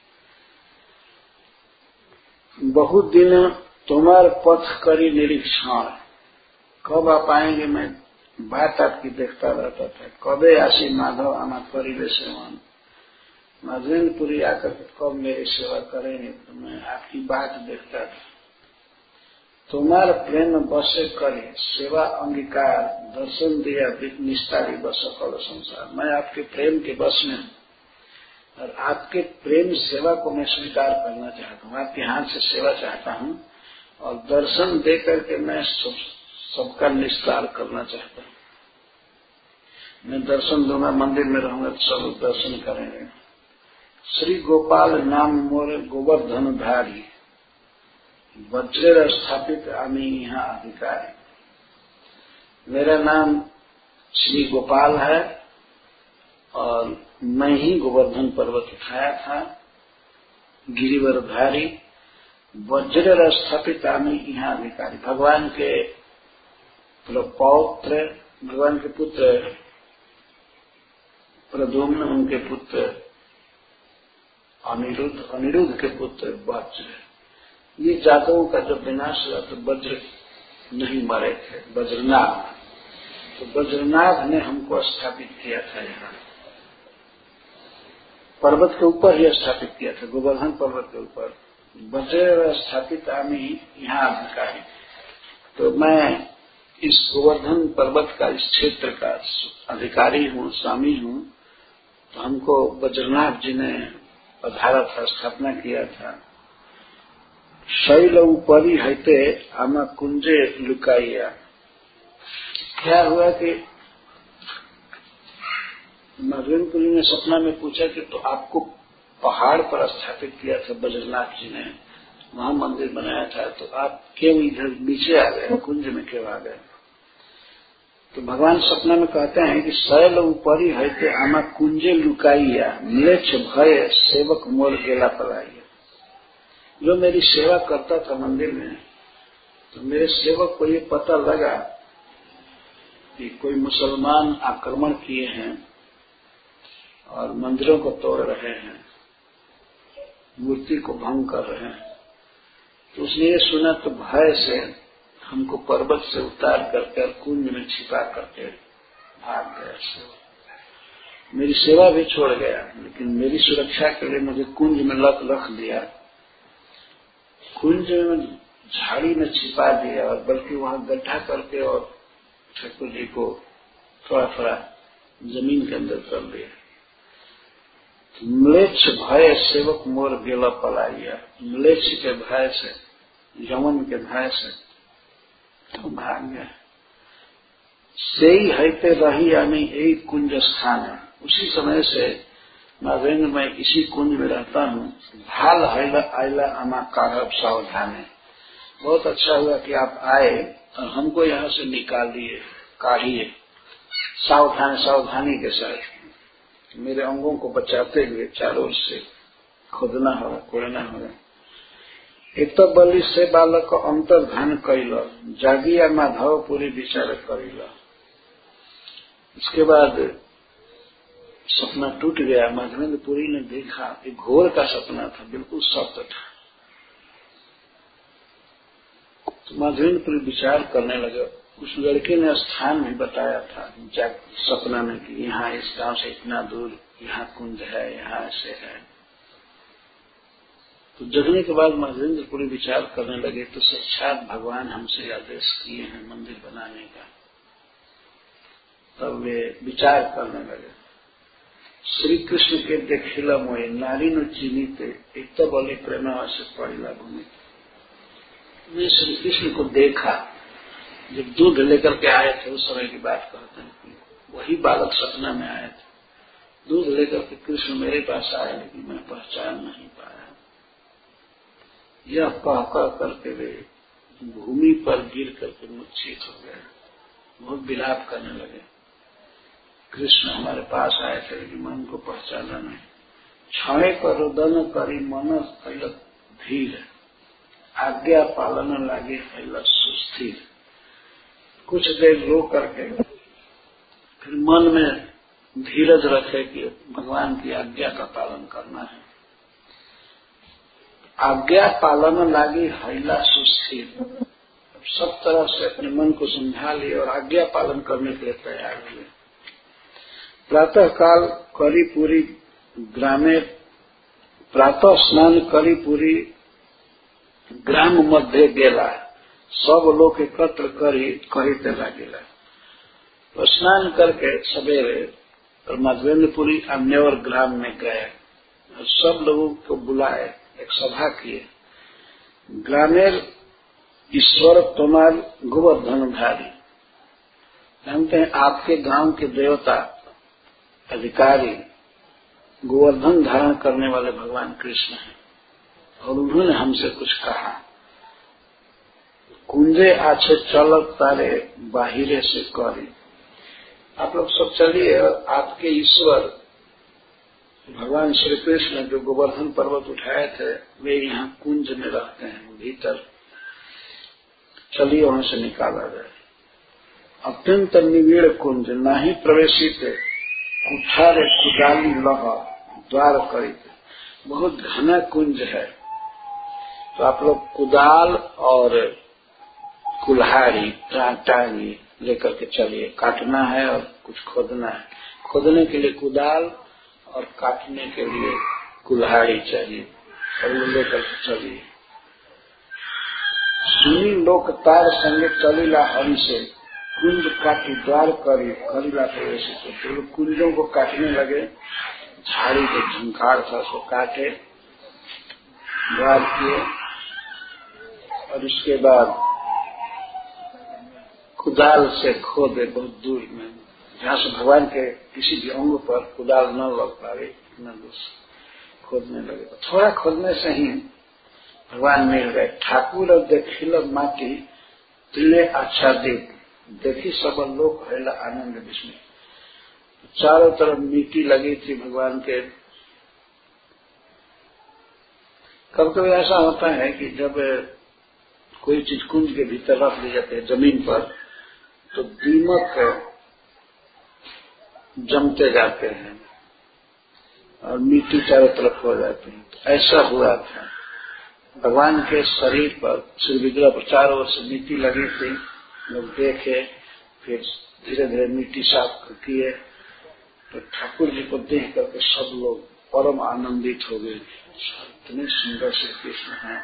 बहुत दिन तुम्हार पथ करी निरीक्षण, कब आप आएंगे। मैं बात आपकी देखता रहता था, कबे आशी माधव आमा करी वे सेवन। माधवेंद्र पुरी आकर के कब मेरी सेवा करेंगे, तो मैं आपकी बात देखता था। तुम्हार प्रेम बसे करे सेवा अंगीकार, दर्शन दिया निस्तारी बस सकल संसार। मैं आपके प्रेम के बस में हूँ और आपके प्रेम सेवा को मैं स्वीकार करना चाहता हूँ, आपके हाथ से सेवा चाहता हूँ और दर्शन दे करके मैं सब, सबका निस्तार करना चाहता हूँ। मैं दर्शन दूंगा, मंदिर में रहूंगा तो सब दर्शन करेंगे। श्री गोपाल नाम मोर गोवर्धन धारी, वज्र स्थापित आमी यहाँ अधिकारी। मेरा नाम श्री गोपाल है और मैं ही गोवर्धन पर्वत उठाया था, गिरिवरधारी। वज्र स्थापित आमी यहाँ अधिकारी, भगवान के पौत्र, भगवान के पुत्र प्रद्युम्न, उनके पुत्र अनिरुद्ध, अनिरुद्ध के पुत्र वज्र। ये जातकों का जब विनाश हुआ तो वज्र नहीं मरे थे, वज्रनाभ। तो वज्रनाभ ने हमको स्थापित किया था, यहाँ पर्वत के ऊपर ही स्थापित किया था, गोवर्धन पर्वत के ऊपर। वज्र स्थापित आमी यहाँ अधिकारी। तो मैं इस गोवर्धन पर्वत का, इस क्षेत्र का अधिकारी हूँ, स्वामी हूँ। तो हमको वज्रनाभ जी ने पधारा था, स्थापना किया था। शैल ऊपरी हैते आमा कुंजे लुकाइया। क्या हुआ कि माधवेंद्र पुरी ने सपना में पूछा कि तो आपको पहाड़ पर स्थापित किया था वज्रनाथ जी ने, वहां मंदिर बनाया था, तो आप क्यों इधर नीचे आ गए, कुंज में क्यों आ गए। तो भगवान सपना में कहते हैं कि शैल ऊपरी हैते आमा कुंजे लुकाइया, म्लेच्छ भय सेवक मोर गेला पलाइया। जो मेरी सेवा करता था मंदिर में, तो मेरे सेवक को ये पता लगा कि कोई मुसलमान आक्रमण किए हैं और मंदिरों को तोड़ रहे हैं, मूर्ति को भंग कर रहे हैं। तो उसने ये सुना तो भय से हमको पर्वत से उतार करके और कुंज में छिपा करके भाग गया। सेवा मेरी सेवा भी छोड़ गया, लेकिन मेरी सुरक्षा के लिए मुझे कुंज में लक रख दिया, कुंज में झाड़ी में छिपा दिया और बल्कि वहां गड्ढा करके और ठाकुर जी को थोड़ा थोड़ा जमीन के अंदर कर दिया। म्लेच्छ भय सेवक मोर गेला पलाइया। म्लेच्छ के भय से, यमन के भय से तो भाग गया। सेई हैते रही आमी यही कुंज स्थान है। उसी समय से माधवेंद्र मैं इसी कुंज में रहता हूँ। भाल हैला आयला आमा कारब सावधाने। बहुत अच्छा हुआ कि आप आए और हमको यहाँ से निकाल दिए, काढ़िए सावधान सावधानी के साथ। मेरे अंगों को बचाते हुए चारों ओर से खोदना होगा, कोड़ना होगा। एक तो बलि से बालक अंतर्धान कैल, जागिया माधव पूरी विचार करिल। इसके बाद सपना टूट गया। माधवेंद्र पुरी ने देखा, एक घोर का सपना था, बिल्कुल सत्य था। तो माधवेंद्र पुरी विचार करने लगे। उस लड़के ने स्थान भी बताया था सपना में कि यहाँ इस गांव से इतना दूर यहाँ कुंज है, यहाँ ऐसे है। तो जगने के बाद माधवेंद्र पुरी विचार करने लगे तो साक्षात भगवान हमसे आदेश किए हैं मंदिर बनाने का। तब वे विचार करने लगे। श्री कृष्ण के देखिला मोए नारी नु चिन्हिते एक तो बोले प्रेमा से पड़िला भूमि। मैं श्री कृष्ण को देखा जब दूध लेकर के आए थे, उस समय की बात कहते हैं। वही बालक सपना में आए थे, दूध लेकर के कृष्ण मेरे पास आए, लेकिन मैं पहचान नहीं पाया। यह कह कह करके वे भूमि पर गिर करके मूर्छित हो गए, बहुत विलाप करने लगे। कृष्ण हमारे पास आए थे लेकिन मन को पहचाना नहीं। क्षय कर रोदन करी मन फैल धीर, आज्ञा पालन लागे फैल सुस्थिर। कुछ देर रो करके फिर मन में धीरज रखे कि भगवान की आज्ञा का पालन करना है। आज्ञा पालन लागी हैला सुस्थिर, सब तरह से अपने मन को समझा लिए और आज्ञा पालन करने के लिए तैयार हुए। प्रातः काल करी पूरी ग्रामे, प्रातः स्नान करी पूरी ग्राम मध्य गेला, सब लोग एकत्र करी कहते लागिला। तो स्नान करके सवेरे और माधवेंद्रपुरी अन्यवर ग्राम में गए और सब लोगों को बुलाए, एक सभा किए। ग्रामेर ईश्वर तुम्हार गोवर्धन धारी, जानते हैं आपके गांव के देवता अधिकारी गोवर्धन धारण करने वाले भगवान कृष्ण हैं और उन्होंने हमसे कुछ कहा। कुंजे आछे चलत तारे बाहिरे से करी, आप लोग सब चलिए, आपके ईश्वर भगवान श्री कृष्ण जो गोवर्धन पर्वत उठाए थे वे यहाँ कुंज में रहते हैं भीतर, चलिए वहां से निकाला जाए। अत्यंत निविड़ कुंज नाही प्रवेशित, कुठारे कुदाली लह द्वार करित, बहुत घना कुंज है। तो आप लोग कुदाल और कुल्हाड़ी टांगी लेकर के चलिए, काटना है और कुछ खोदना है। खोदने के लिए कुदाल और काटने के लिए कुल्हाड़ी चाहिए, और वो लेकर के चलिए। सुनी लोक तार संगे चलीला हरि से, कुंज काटी द्वार करी करीला प्रवेश। तो लोग कुंजों को काटने लगे, झाड़ी के झंकार था उसको काटे, द्वार किए, और उसके बाद कुदाल से खोदे बहुत दूर में, जहां से भगवान के किसी भी अंग पर कुदाल न लग पावे, इतना दूर खोदने लगे। थोड़ा खोदने से ही भगवान मिल गए। ठाकुर और देखिल माटी तिले अच्छा देख, देखी सब लोग हैला आनंद विस्मय। चारों तरफ मिट्टी लगी थी भगवान के। कभी कभी ऐसा होता है कि जब कोई चीज कुंज के भीतर रख दी जाती है जमीन पर, तो दीमक जमते जाते हैं और मिट्टी चारों तरफ हो जाती है। ऐसा हुआ था भगवान के शरीर पर, श्री विग्रह पर चारों ओर से मिट्टी लगी थी। लोग देखे, फिर धीरे धीरे मिट्टी साफ किए, तो ठाकुर जी को देख करके सब लोग परम आनंदित हो गए। इतने सुंदर श्री कृष्ण हैं।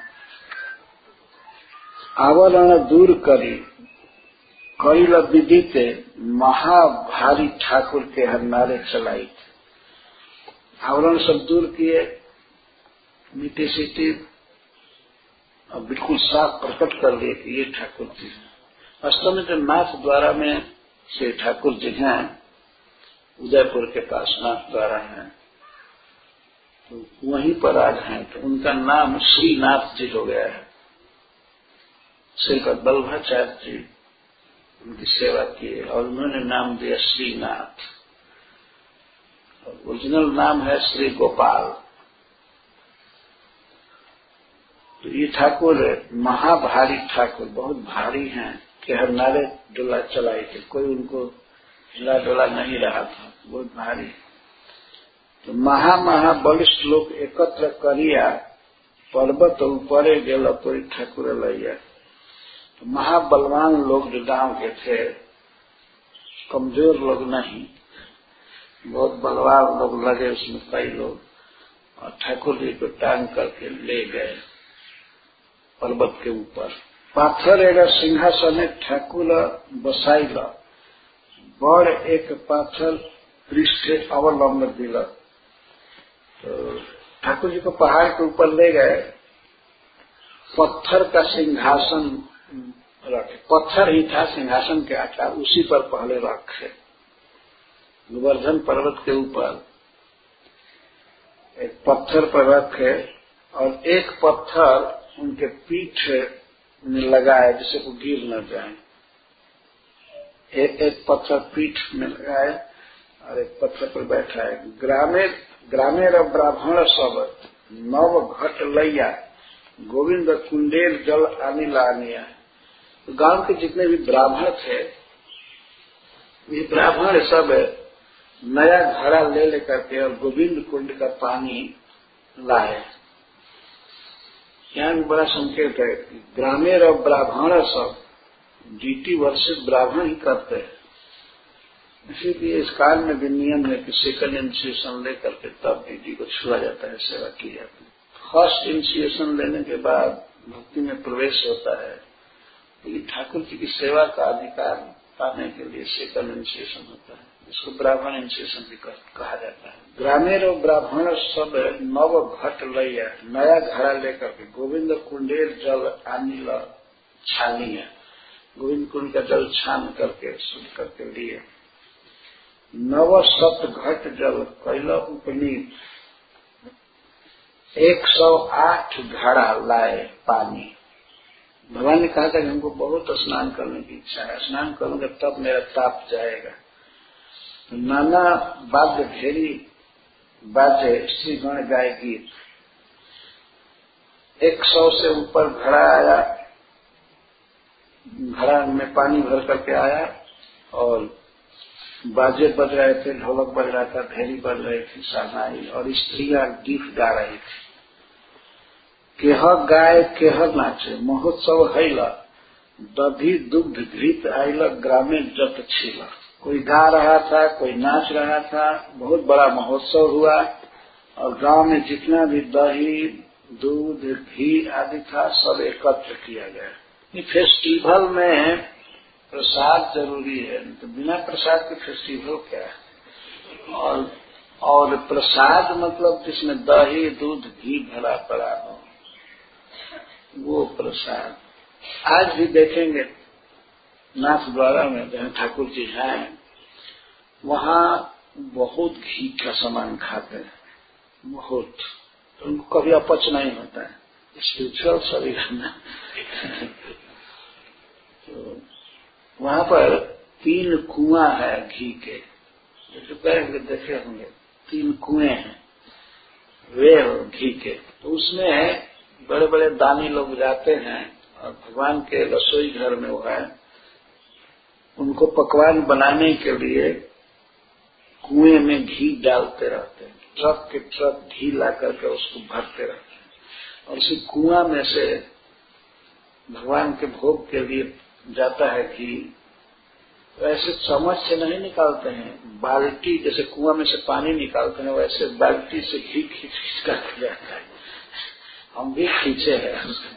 आवरण दूर करी कईल विदिते, महाभारी ठाकुर के हरनारे चलाई। आवरण सब दूर किए, मिट्टी सीटी, और बिल्कुल साफ प्रकट कर दिए कि ये ठाकुर जी हैं। वास्तव में जो नाथ द्वारा में से ठाकुर जी हैं, उदयपुर के पास नाथ द्वारा हैं, तो वहीं पर आज हैं, तो उनका नाम श्रीनाथ जी हो गया है। श्रीपद वल्लभाचार्य जी उनकी सेवा की और उन्होंने नाम दिया श्रीनाथ। ओरिजिनल नाम है श्री गोपाल। तो ये ठाकुर महाभारी ठाकुर, बहुत भारी हैं कि हर नारे डोला चलाई थे, कोई उनको हिला डोला नहीं रहा था, बहुत भारी। तो महा महा बलिष्ठ लोग एकत्र करिया, पर्वत ऊपरे गेल परी ठाकुर लैया। तो महाबलवान लोग जो गांव के थे, कमजोर लोग नहीं, बहुत बलवान लोग लगे उसमें कई लोग, और ठाकुर जी को टांग करके ले गए पर्वत के ऊपर। पाथर एगा सिंहासने ठाकुर बसाइला, बड़ एक पाथर पृष्ठे अवलंब दिला। तो ठाकुर जी को पहाड़ के ऊपर ले गए, पत्थर का सिंहासन रखे, पत्थर ही था सिंहासन के आकार, उसी पर पहले रखे। गोवर्धन पर्वत के ऊपर एक पत्थर पर रखे, और एक पत्थर उनके पीठ में लगाए जिससे वो गिर न जाए। एक एक पत्थर पीठ में लगाए और एक पत्थर पर बैठाए। ग्रामे ग्रामेर ब्राह्मण सब नव घट लैया गोविंद कुंडेल जल अनिल आनिया। तो गांव के जितने भी ब्राह्मण थे, ये ब्राह्मण सब नया घड़ा ले लेकर के और गोविंद कुंड का पानी लाए। यहाँ भी बड़ा संकेत है कि ग्रामीण और ब्राह्मण सब ड्यूटी वर्षित ब्राह्मण ही करते हैं। इसीलिए इस काल में भी नियम है कि सेकंड इनिशिएशन लेकर के तब ड्यूटी को छुआ जाता है, सेवा की जाती है। फर्स्ट इनिशिएशन लेने के बाद भक्ति में प्रवेश होता है। लेकिन ठाकुर जी की सेवा का अधिकार पाने के लिए सेकंड इनिशिएशन होता है, इसको ब्राह्मण इनिशिएशन भी कहा जाता है। ग्रामीण और ब्राह्मण सब नव घट लैया नया घड़ा लेकर के गोविंद कुंडेर जल अनिल छानिया, गोविंद कुंड का जल छान करके शुद्ध करके लिए। नव सत घट जल कैला उपनीत, एक सौ आठ घड़ा लाए पानी। भगवान ने कहा था कि हमको बहुत स्नान करने की इच्छा है, स्नान करूंगा तब मेरा ताप जाएगा। तो नाना वाद्य घेरी बाजे श्रीगण गाय गीत। एक सौ से ऊपर घड़ा आया, घड़ा में पानी भर करके आया और बाजे बज रहे थे, ढोलक बज रहा था, भेरी बज रही थी, शहनाई, और स्त्रियां गीत गा रही थी। केह गाय केह नाचे महोत्सव हैला दधी दुग्ध घृत आइल ग्रामे जत छीला। कोई गा रहा था, कोई नाच रहा था, बहुत बड़ा महोत्सव हुआ और गांव में जितना भी दही दूध घी आदि था सब एकत्र किया गया। फेस्टिवल में प्रसाद जरूरी है, तो बिना प्रसाद के फेस्टिवल क्या है। और और प्रसाद मतलब जिसमें दही दूध घी भरा पड़ा हो वो प्रसाद। आज भी देखेंगे नाथ द्वारा में जहाँ ठाकुर जी हैं वहाँ बहुत घी का सामान खाते हैं, बहुत। तो उनको कभी अपच नहीं होता है, स्पिरिचुअल शरीर में। तो वहाँ पर तीन कुआं है घी के, जो कहेंगे देखे होंगे, तीन कुएं हैं वेल घी के। तो उसमें बड़े बड़े दानी लोग जाते हैं और भगवान के रसोई घर में वो है, उनको पकवान बनाने के लिए कुएं में घी डालते रहते हैं, ट्रक के ट्रक घी ला करके उसको भरते रहते हैं और उसी कुआं में से भगवान के भोग के लिए जाता है घी। तो ऐसे चम्मच से नहीं निकालते हैं, बाल्टी जैसे कुआं में से पानी निकालते हैं वैसे बाल्टी से घी खींच खींच कर जाता है। हम भी खींचे हैं,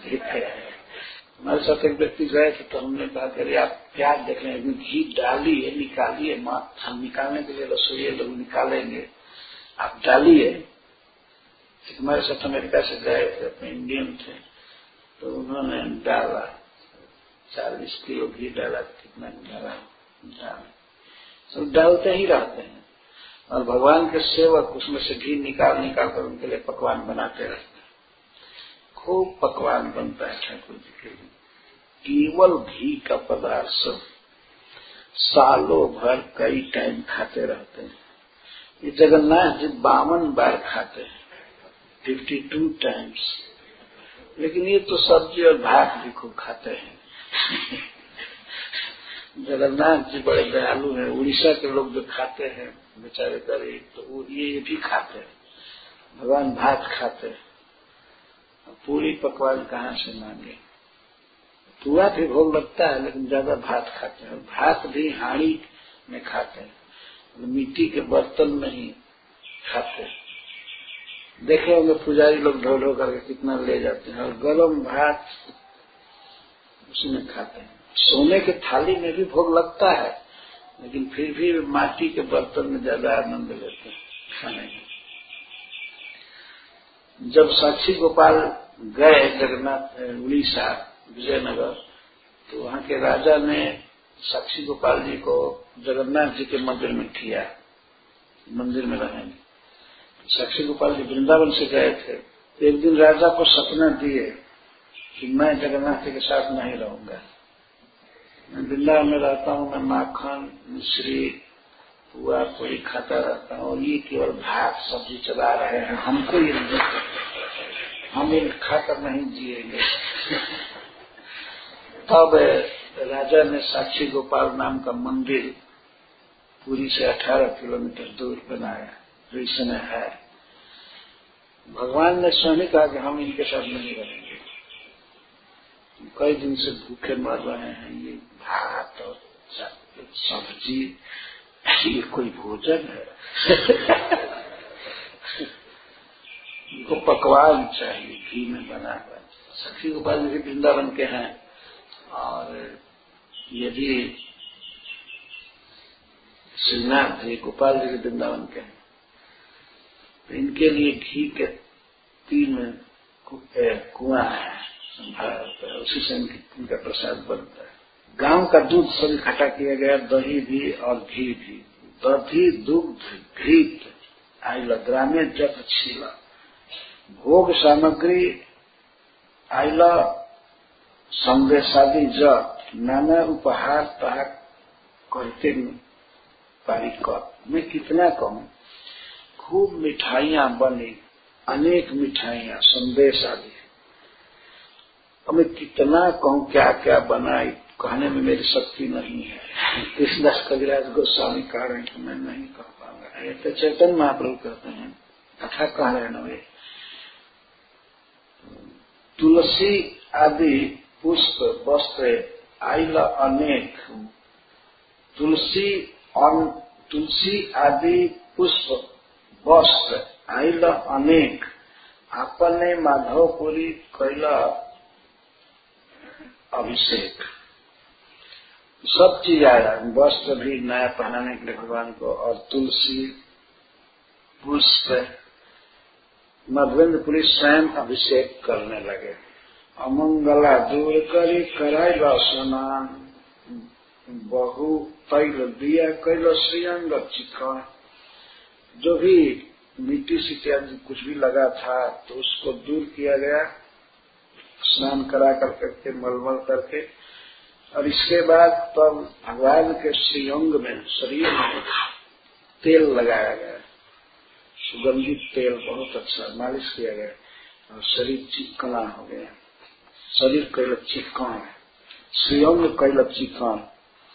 हमारे साथ एक व्यक्ति गए थे तो हमने कहा कि आप क्या देख रहे हैं, घी डालिए निकालिए, माँ हम निकालने के लिए रसोई लोग निकालेंगे, आप डालिए। हमारे साथ अमेरिका से गए थे, अपने इंडियन थे, तो उन्होंने डाला चालीस किलो घी डाला, कितना डाला डाला, सब डालते ही रहते हैं। और भगवान के सेवक उसमें से घी निकाल निकाल कर उनके लिए पकवान बनाते रहते हैं। खूब पकवान बनता है ठाकुर जी के लिए, केवल घी का पदार्थ सालों भर कई टाइम खाते रहते हैं। ये जगन्नाथ जी बावन बार खाते हैं, फिफ्टी टू टाइम्स। लेकिन ये तो सब्जी और भात भी खूब खाते हैं। जगन्नाथ जी बड़े दयालु हैं। उड़ीसा के लोग जो खाते हैं बेचारे गरीब, तो वो ये भी खाते हैं, भगवान भात खाते हैं। पूरी पकवान कहाँ से मांगे, पूरा भी भोग लगता है लेकिन ज्यादा भात खाते हैं। भात भी हांडी में खाते हैं, मिट्टी के बर्तन में ही खाते हैं। देखे होंगे पुजारी लोग ढो ढो करके कितना ले जाते हैं और गरम भात उसमें खाते हैं। सोने के थाली में भी भोग लगता है लेकिन फिर भी माटी के बर्तन में ज्यादा आनंद लेते हैं खाने में। जब साक्षी गोपाल गए जगन्नाथ उड़ीसा विजयनगर, तो वहाँ के राजा ने साक्षी गोपाल जी को जगन्नाथ जी के मंदिर में किया, मंदिर में रहेंगे। साक्षी गोपाल जी वृंदावन से गए थे, एक दिन राजा को सपना दिए कि मैं जगन्नाथ जी के साथ नहीं रहूंगा। मैं वृंदावन में रहता हूँ, मैं माखन मिश्री पुआ पूरी खाता रहता हूँ, और ये केवल भात सब्जी चला रहे हैं, हमको ये नहीं, हम इन खाकर नहीं जिएंगे। तब राजा ने साक्षी गोपाल नाम का मंदिर पुरी से अठारह किलोमीटर दूर बनाया, जो इस समय है। भगवान ने स्वयं कहा कि हम इनके साथ नहीं रहेंगे, कई दिन से भूखे मर रहे हैं, ये भात और सब्जी ये कोई भोजन है? इनको पकवान चाहिए, घी में बना हुआ। साक्षी गोपाल जी वृंदावन के हैं, और यदि श्रीनाथ जी गोपाल जी के वृंदावन के हैं, तो इनके लिए घी के तीन कुआं है, उसी से इनका प्रसाद बनता है। गांव का दूध सब इकट्ठा किया गया, दही भी और घी भी। दधी दुग्ध घृत आइला ग्रामे जप छीला, भोग सामग्री आइला संदेशादी जप, नाना उपहार तहा करते पारिकर। मैं कितना कहूं, खूब मिठाइयां बनी, अनेक मिठाइयां, संदेश आदि। अब मैं कितना कहूं क्या क्या बनाई, कहने में मेरी शक्ति नहीं है। कृष्णदास कविराज गोस्वामी कह रहे हैं कि मैं नहीं कह पाऊंगा। ये तो चैतन्य महाप्रभु कहते हैं, कथा कह रहे हैं ना वे। तुलसी आदि पुष्प वस्त्र आइला अनेक, तुलसी तुलसी आदि पुष्प वस्त्र आइला अनेक, आपने माधवपुरी कैला अभिषेक। सब चीज आया, वस्त्र भी नया पहनाने के लिए भगवान को, और तुलसी पुष्प, मधुवेंद्रपुरी स्वयं अभिषेक करने लगे। अमंगला दूर करी कराइला स्नान, बहु तैल दिया कैला श्रीअंग चिकन। जो भी मिट्टी से इत्यादि कुछ भी लगा था तो उसको दूर किया गया, स्नान करा कर करके, मलमल करके, और इसके बाद तब भगवान के श्रीअंग में, शरीर में तेल लगाया गया, सुगंधित तेल बहुत अच्छा मालिश किया गया, और शरीर चिकना हो गया। शरीर कैल चिकन, श्रीअंग कैल चिकन।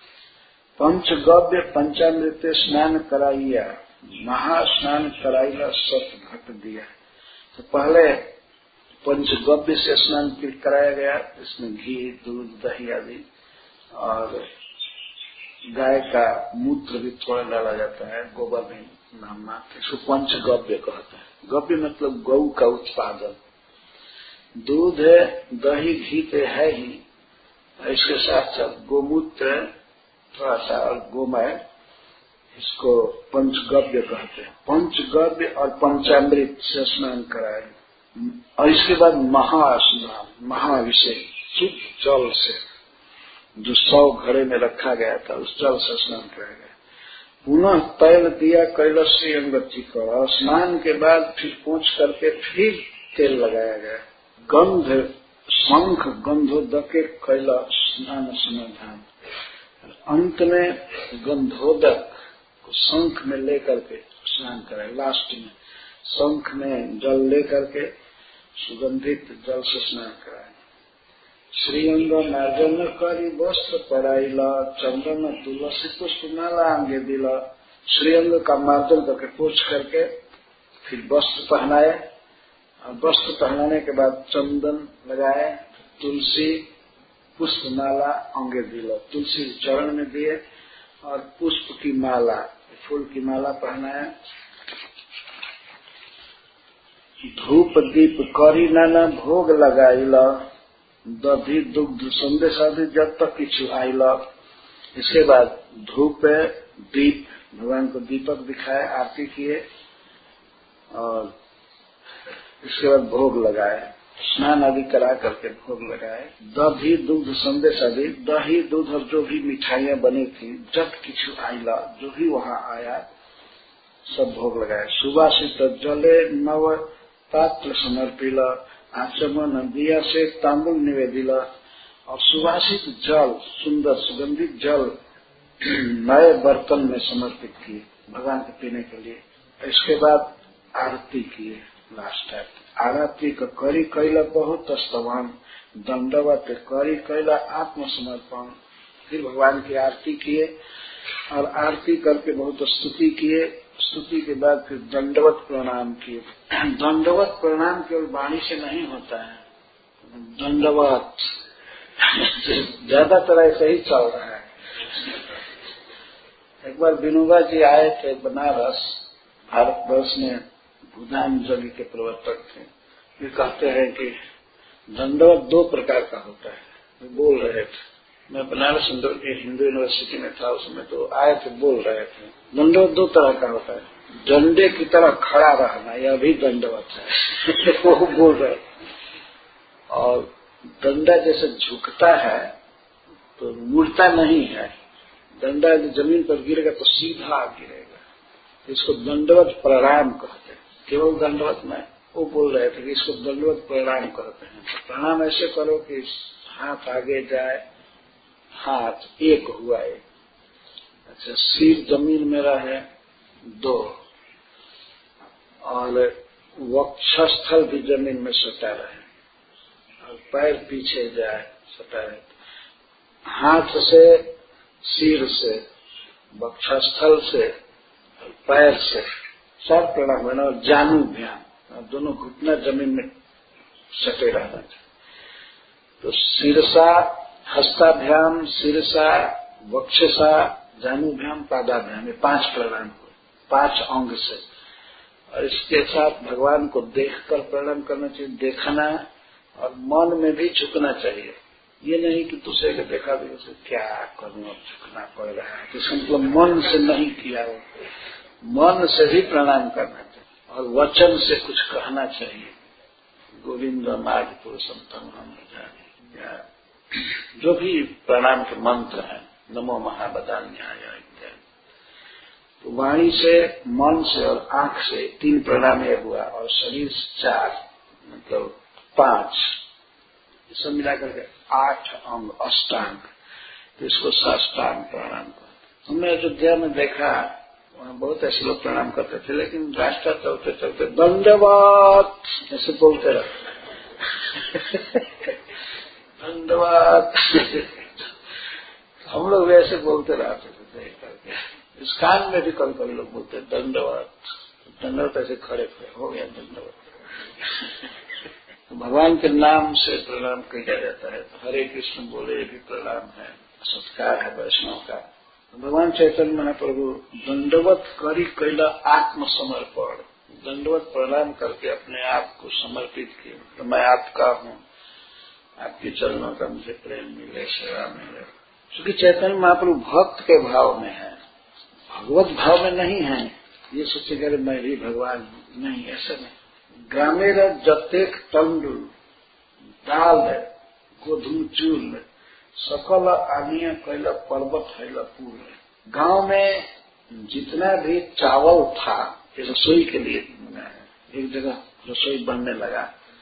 पंचगव्य पंचामृत स्नान कराइया, महास्नान कराइला सत घट दिया। तो पहले पंचगव्य से स्नान कराया गया, इसमें घी दूध दही आदि, और गाय का मूत्र भी थोड़ा डाला जाता है, गोबर भी नाम मात्र, इसको पंचगव्य कहते हैं। गव्य मतलब गौ का उत्पादन। दूध है, दही घी तो है ही, इसके साथ साथ गोमूत्र थोड़ा सा और गोमय, इसको पंचगव्य कहते हैं। पंचगव्य और पंचामृत से स्नान कराए, और इसके बाद महास्नान, महाअभिषेक शुद्ध जल से, जो सौ घड़े में रखा गया था उस जल से स्नान कराया गया। पुनः तैल दिया कैलाश अंगति को, और स्नान के बाद फिर पोंछ करके फिर तेल लगाया गया। गंध शंख गंधोदके कैला स्नान समाधान, अंत में गंधोदक को शंख में लेकर के स्नान कराए। लास्ट में शंख में जल लेकर के सुगंधित जल से स्नान कराए। श्रीअंग मार्जन करी वस्त्र पराइला, चंदन तुलसी पुष्प माला अंगे दिला। श्रीअंग का मार्जन करके पोछ करके फिर वस्त्र पहनाए, और वस्त्र पहनाने के बाद चंदन लगाए, तुलसी पुष्प माला अंगे दिला, तुलसी चरण में दिए, और पुष्प की माला, फूल की माला पहनाया। धूप दीप करी नाना भोग लगाइला, दधी दुग्ध संदेश आदि जब तक किछु आइला। इसके बाद धूप दीप, भगवान को दीपक दिखाए, आरती किए, और इसके बाद भोग लगाए, स्नान आदि करा करके भोग लगाए। दही दुग्ध संदेश आदि, दही दूध और जो भी मिठाइयां बनी थी, जब किछु आइला, जो भी वहां आया सब भोग लगाए। सुवासित जले नव पात्र समर्पिला, आचमन दिया से तांबुल निवेदिला और सुवासित जल, सुंदर सुगंधित जल नए बर्तन में समर्पित किए भगवान के पीने के लिए। इसके बाद आरती किए। लास्ट है आरती का करी कैला बहुत स्तवान दंडवत करी कैला आत्मसमर्पण। फिर भगवान की आरती किए और आरती करके बहुत स्तुति किए। स्तुति के बाद फिर दंडवत प्रणाम किए। दंडवत प्रणाम केवल वाणी से नहीं होता है, दंडवत ज्यादातर ऐसे ही चल रहा है। एक बार विनोबा जी आए थे बनारस, भारतवर्ष में भूदान जगह के प्रवर्तक थे। वे कहते हैं कि दंडवत दो प्रकार का होता है। वे बोल रहे थे, मैं बनारस हिंदू यूनिवर्सिटी में था उसमें, तो आए थे बोल रहे थे दंडवत दो तरह का होता है। डंडे की तरह खड़ा रहना यह भी दंडवत है वो बोल रहे। और डंडा जैसे झुकता है तो मुड़ता नहीं है, डंडा यदि जमीन पर गिरेगा तो सीधा गिरेगा, इसको दंडवत प्रणाम कहते हैं। केवल दंडवत में वो बोल रहे थे कि इसको दंडवत प्रणाम कहते हैं। प्रणाम ऐसे करो कि हाथ आगे जाए, हाथ एक हुआ एक, अच्छा सिर जमीन में रहे दो, और वक्षस्थल भी जमीन में सटा रहे और पैर पीछे जाए सटा रहे। हाथ से, सिर से, वक्षस्थल से और पैर से सब प्रणाम होना। और जानु ध्यान, दोनों घुटना जमीन में सटे रहना चाहिए। तो शीर्षा हस्ताभ्याम, शीर्षा, वक्षसा, जानुभ्याम, पादाभ्याम, ये पांच प्रणाम हुए, पांच अंग से। और इसके साथ भगवान को देखकर प्रणाम करना चाहिए, देखना, और मन में भी झुकना चाहिए। ये नहीं कि दूसरे को देखा भी उसे क्या करना झुकना पड़ रहा है, तो मतलब मन से नहीं किया, मन से भी प्रणाम करना चाहिए। और वचन से कुछ कहना चाहिए, गोविंद मार्ग पुरुषम तम हम जाने, या जो भी प्रणाम के मंत्र हैं, नमो महाबदान्याय इत्यादि। तो वाणी से, मन से और आंख से तीन प्रणाम ये हुआ, और शरीर से चार, मतलब पांच, सब मिलाकर के आठ अंग, अष्टांग। तो इसको साष्टांग प्रणाम करते। हमने अयोध्या में देखा, वहां बहुत ऐसे लोग प्रणाम करते थे, लेकिन रास्ता चलते चलते दंडवत ऐसे बोलते रहते दंडवत हम लोग वैसे बोलते रहते थे देख करके। इस कान में भी कभी कभी लोग बोलते दंडवत, दंडवत ऐसे खड़े खड़े हो गया दंडवत। तो भगवान के नाम से प्रणाम किया जाता है। तो हरे कृष्ण बोले भी प्रणाम है, सत्कार है वैष्णव का। तो भगवान चैतन्य महाप्रभु दंडवत करी कैला आत्मसमर्पण, दंडवत प्रणाम करके अपने आप को समर्पित किए। तो मैं आपका हूँ, आपके चरणों का मुझे प्रेम मिले, सेवा मिले। क्योंकि चैतन्य महाप्रभु भक्त के भाव में है, भगवत भाव में नहीं है। ये सोचे करे मैं भी भगवान हूँ, नहीं, ऐसा नहीं। ग्रामेर जतेक तंडु दाल गोधूम चूर्ण सकल आनिया कैला पर्वत हैला पूर्ण। गांव में जितना भी चावल था रसोई के लिए बना है, एक जगह रसोई बनने लगा।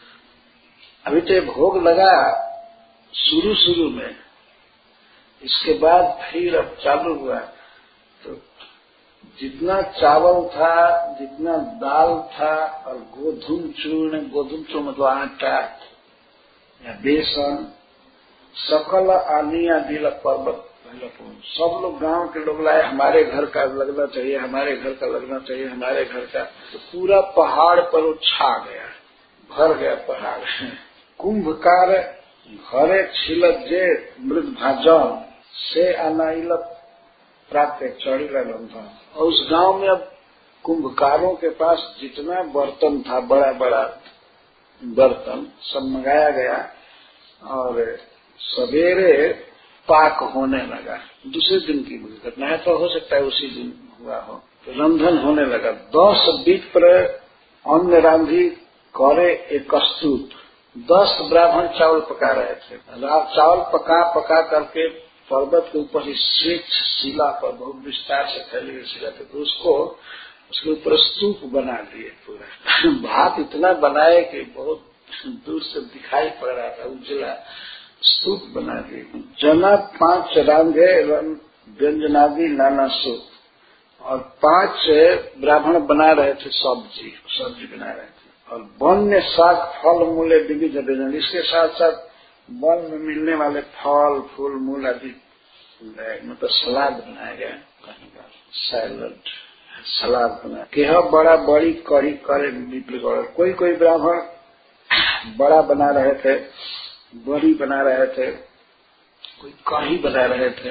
अभी तो भोग लगा शुरू शुरू में, इसके बाद फिर अब चालू हुआ। तो जितना चावल था, जितना दाल था, और गोधूम चूर्ण, गोधूम चूर्ण मतलब आटा या बेसन, सकल आनिया दिल पर्वत, सब लोग गांव के लोग लाए, हमारे घर का लगना चाहिए, हमारे घर का लगना चाहिए, हमारे घर का। तो पूरा पहाड़ पर वो छा गया, भर गया पहाड़। कुंभकार घरे छिलत जे मृद भाजन से अनाइल प्राप्त चढ़ी लंधन। और उस गांव में अब कुंभकारों के पास जितना बर्तन था, बड़ा बड़ा बर्तन, सब मंगाया गया और सवेरे पाक होने लगा। दूसरे दिन की घटना है, तो हो सकता है उसी दिन हुआ हो। तो रंधन होने लगा। दस बीत पर अन्न रांधी करे एक कस्तूत, दस ब्राह्मण चावल पका रहे थे। चावल पका पका करके पर्वत के ऊपर ही स्वेच्छ शिला पर बहुत विस्तार से फैली हुई शिला थे, तो उसको उसके ऊपर स्तूप बना दिए पूरा। भात इतना बनाए कि बहुत दूर से दिखाई पड़ रहा था, उजला सूप बना दी। जना पांच रांधे व्यंजनादि नाना सूप, और पांच ब्राह्मण बना रहे थे सब्जी सब्जी बना रहे थे। और वन्य शाक फल मूले विविध व्यंजन, इसके साथ साथ वन में मिलने वाले फल फूल मूल आदि मतलब सलाद बनाया गया, कहीं का सैलड सलाद बना के बड़ा बड़ी कड़ी करे विप्र। कोई कोई ब्राह्मण बड़ा बना रहे थे, बड़ी बना रहे थे, कोई कढ़ी बना रहे थे।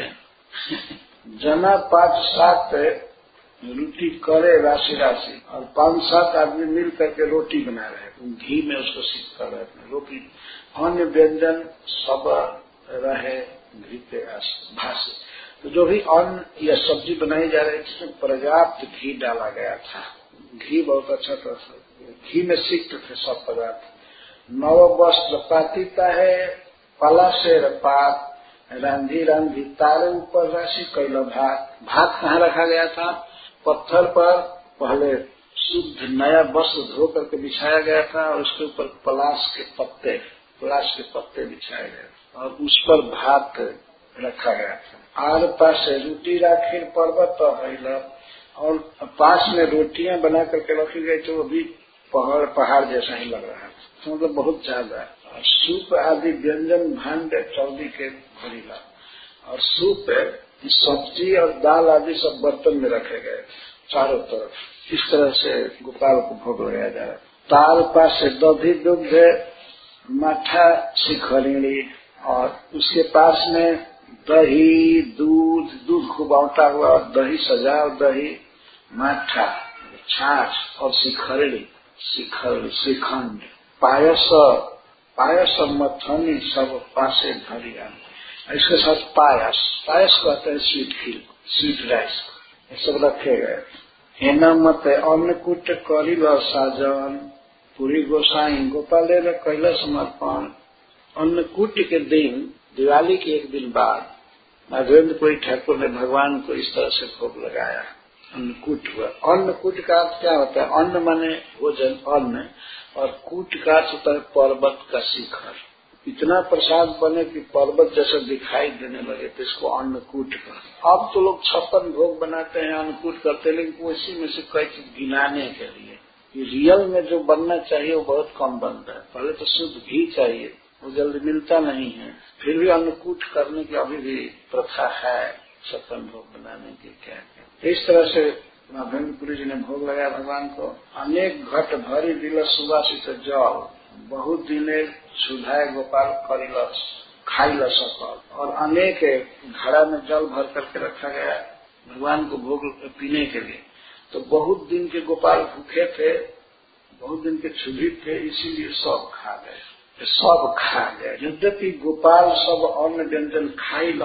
जना पांच सात रोटी करे राशि राशि, और पांच सात आदमी मिल करके रोटी बना रहे थे, घी में उसको सिद्ध कर रहे थे रोटी। अन्य व्यंजन सब रहे घी के भाषे। तो जो भी अन्न या सब्जी बनाई जा रही थी, उसमें पर्याप्त घी डाला गया था। घी बहुत अच्छा था, घी में सिक्त थे सब पदार्थ। नव वस्त्र पातिता है पला से पात, रांधी रांधी तारे ऊपर राशि कैला भात। भात कहाँ रखा गया था? पत्थर पर पहले शुद्ध नया वस्त्र धो करके बिछाया गया था, और उसके ऊपर पलाश के पत्ते पलाश के पत्ते बिछाए गए, और उस पर भात रखा गया था। आर पास रोटी राखिर पर्वत है, और पास में रोटियां बना करके रखी गई, तो वो भी पहाड़ पहाड़ जैसा ही लग रहा था, तो मतलब बहुत ज्यादा। सूप आदि व्यंजन भांड चौदी के भरीला, और सूप सब्जी और दाल आदि सब बर्तन में रखे गए चारों तरफ। इस तरह से गोपाल को भोग लगाया जा रहा। ताल पास से दधी दुग्ध माठा शिखरिणी, और उसके पास में दही दूध दूध खूब बांटा हुआ, दही सजा, दही माठा छाछ, और शिखरिणी शिखर श्रीखंड, पायस पायस मथनी सब पासे धरिया। इसके साथ पायस पायस कहते हैं स्वीट खीर, स्वीट राइस, ये सब रखे गए। एना मत अन्नकूट करिल साजन, पूरी गोसाई गोपाले कैला समर्पण। अन्नकूट के दिन, दिवाली के एक दिन बाद, नागेंद्रपुरी ठाकुर ने भगवान को इस तरह से भोग लगाया। अन्नकूट हुआ। अन्नकूट का अर्थ क्या होता है? अन्न माने भोजन, अन्न, और कूट का अर्थ होता है पर्वत का शिखर। इतना प्रसाद बने कि पर्वत जैसा दिखाई देने लगे, तो इसको अन्नकूट कहते। अब तो लोग छप्पन भोग बनाते हैं, अन्नकूट करते हैं, लेकिन उसी में से कई चीज गिनाने के लिए। रियल में जो बनना चाहिए वो बहुत कम बनता है। पहले तो शुद्ध घी चाहिए, वो जल्दी मिलता नहीं है, फिर भी अन्नकूट करने की अभी भी प्रथा है, छप्पन भोग बनाने की। क्या क्या इस तरह से नागेंद्रपुरी जी ने भोग लगाया भगवान को। अनेक घट भरी दिल सुवासित जल, बहुत दिने सुधाए गोपाल करिलस खाइल सकल, और अनेक घड़ा में जल भर करके रखा गया भगवान को भोग पीने के लिए। तो बहुत दिन के गोपाल भूखे थे, बहुत दिन के क्षुधित थे, इसीलिए सब खा गए, सब खा गए। यद्यपि गोपाल सब अन्न व्यंजन खाइल,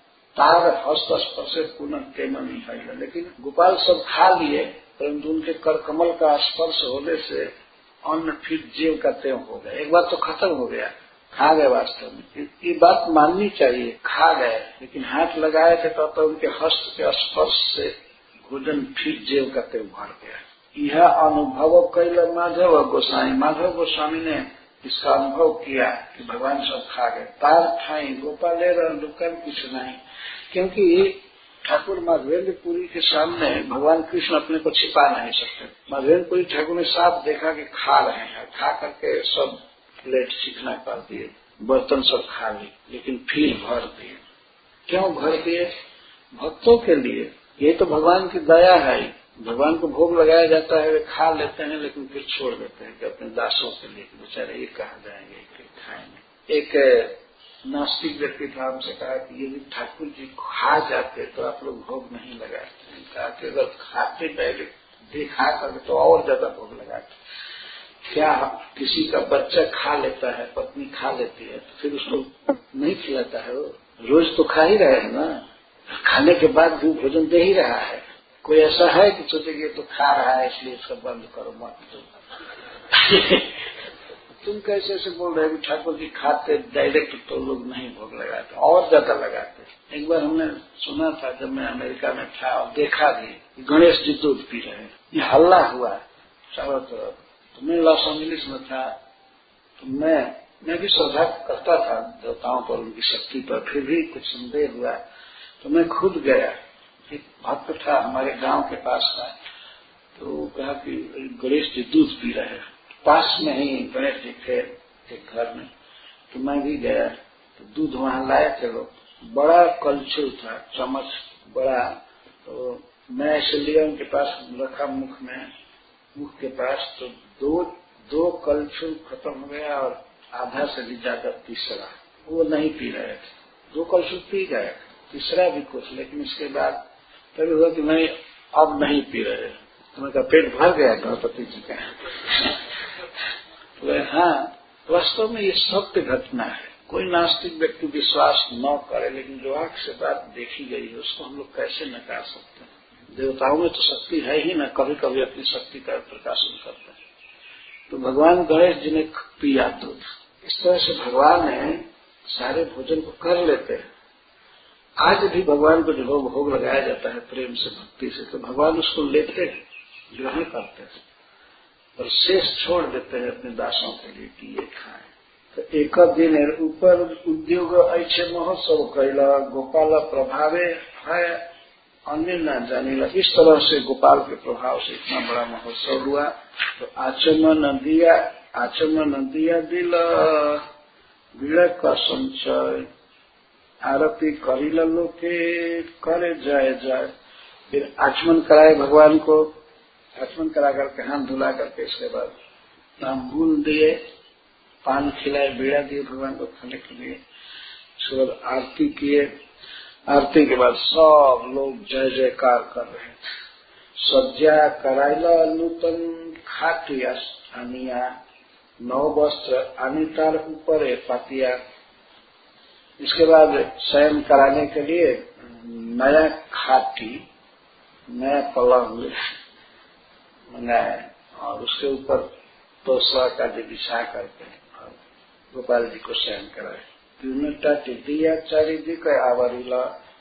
तार हस्त स्पर्श पुनः तेमनी है, लेकिन गोपाल सब खा लिए, परंतु उनके करकमल का स्पर्श होने से अन्न फिर जीव का त्यों हो गया। एक बार तो खत्म हो गया, खा गए वास्तव में, ये बात माननी चाहिए, खा गए, लेकिन हाथ लगाए थे तब तो उनके हस्त के स्पर्श से भोजन फिर जीव का त्यों भर गया। यह अनुभव कैल माधव गोसाई, माधव गोस्वामी ने इसका अनुभव किया कि भगवान सब खा गए। तार खाई गोपाले लुकन कुछ नहीं, क्योंकि ठाकुर माधवेंद्रपुरी के सामने भगवान कृष्ण अपने को छिपा नहीं सकते। माधवेंद्रपुरी ठाकुर ने साफ देखा कि खा रहे हैं, खा करके सब प्लेट चिकना कर दिए, बर्तन सब खा लिए, लेकिन फिर भर दिए। क्यों भर दिए? भक्तों के लिए। ये तो भगवान की दया है। भगवान को भोग लगाया जाता है, वे खा लेते हैं, लेकिन फिर छोड़ देते हैं कि अपने दासों के लिए, बेचारे ये कहाँ जाएंगे, फिर खाएंगे। एक नास्तिक व्यक्ति था, हमसे कहा कि यदि ठाकुर जी खा जाते तो आप लोग भोग नहीं लगाते। कहा कि अगर खाते पहले देखा करते तो और ज्यादा भोग लगाते। क्या किसी का बच्चा खा लेता है, पत्नी खा लेती है, तो फिर उसको नहीं खिलाता है? वो रोज तो खा ही रहे हैं ना, खाने के बाद भी भोजन दे ही रहा है। कोई ऐसा है कि सोचे कि ये तो खा रहा है इसलिए इसका बंद करो मत दो। तुम कैसे ऐसे बोल रहे हो? ठाकुर जी खाते डायरेक्ट तो लोग नहीं भोग लगाते, और ज्यादा लगाते। एक बार हमने सुना था, जब मैं अमेरिका में था, और देखा भी गणेश जी दूध पी रहे हैं, ये हल्ला हुआ चारों तरफ। तो मैं लॉस एंजलिस में था, तो मैं मैं भी श्रद्धा करता था देवताओं पर, उनकी शक्ति पर, फिर भी कुछ संदेह हुआ तो मैं खुद गया। एक भक्त था हमारे गांव के पास का, तो कहा कि गणेश जी दूध पी रहे हैं, पास में ही गणेश जी थे एक घर में, तो मैं भी गया तो दूध वहां लाए थे लोग, बड़ा कलछुल था, चम्मच बड़ा, तो मैं ऐसे लिया उनके पास रखा मुख में, मुख के पास, तो दो दो कलछुल खत्म हो गया और आधा से भी ज्यादा तीसरा वो नहीं पी रहे थे। दो कलछुल पी गए, तीसरा भी कुछ, लेकिन इसके बाद तभी हुआ कि नहीं अब नहीं पी रहे। तो मैं कहा पेट भर गया गणपति जी का। तो हाँ, वास्तव में ये सत्य घटना है। कोई नास्तिक व्यक्ति विश्वास न करे, लेकिन जो आंख से बात देखी गई है उसको हम लोग कैसे नकार सकते हैं। देवताओं में तो शक्ति है ही ना, कभी कभी अपनी शक्ति का प्रकाशन करते हैं। तो भगवान गणेश जी ने पिया दूध। इस तरह से भगवान ने सारे भोजन को कर लेते हैं। आज भी भगवान को जो भोग लगाया जाता है प्रेम से, भक्ति से, तो भगवान उसको लेते हैं, ग्रहण करते हैं और शेष छोड़ देते हैं अपने दासों के लिए कि ये खाएं। तो एक दिन ऊपर उद्योग ऐसे महोत्सव कैला, गोपाल प्रभावे है अन्य न जानेला। इस तरह से गोपाल के प्रभाव से इतना बड़ा महोत्सव हुआ। तो आचमन दिया आचमन दिया दिल विड़क का संचय, आरती करिल लोके करे जाए जाए। फिर आचमन कराए भगवान को, आचमन करा करके हाथ धुला करके इसके बाद तांबूल दिए, पान खिलाए, बीड़ा दिए भगवान को खाने के लिए। उसके बाद आरती किए, आरती के बाद सब लोग जय जयकार कर रहे थे। सज्जा कराइला नूतन खाटिया आनिया, नौ वस्त्र अनितार ऊपर पातिया। इसके बाद शयन कराने के लिए नया खाटी, नया पलंग मंगाए और उसके ऊपर तोसला का जो बिछा करके और गोपाल जी को शयन कराए। तीनों टाटी दिया चारी दी का आवरीला,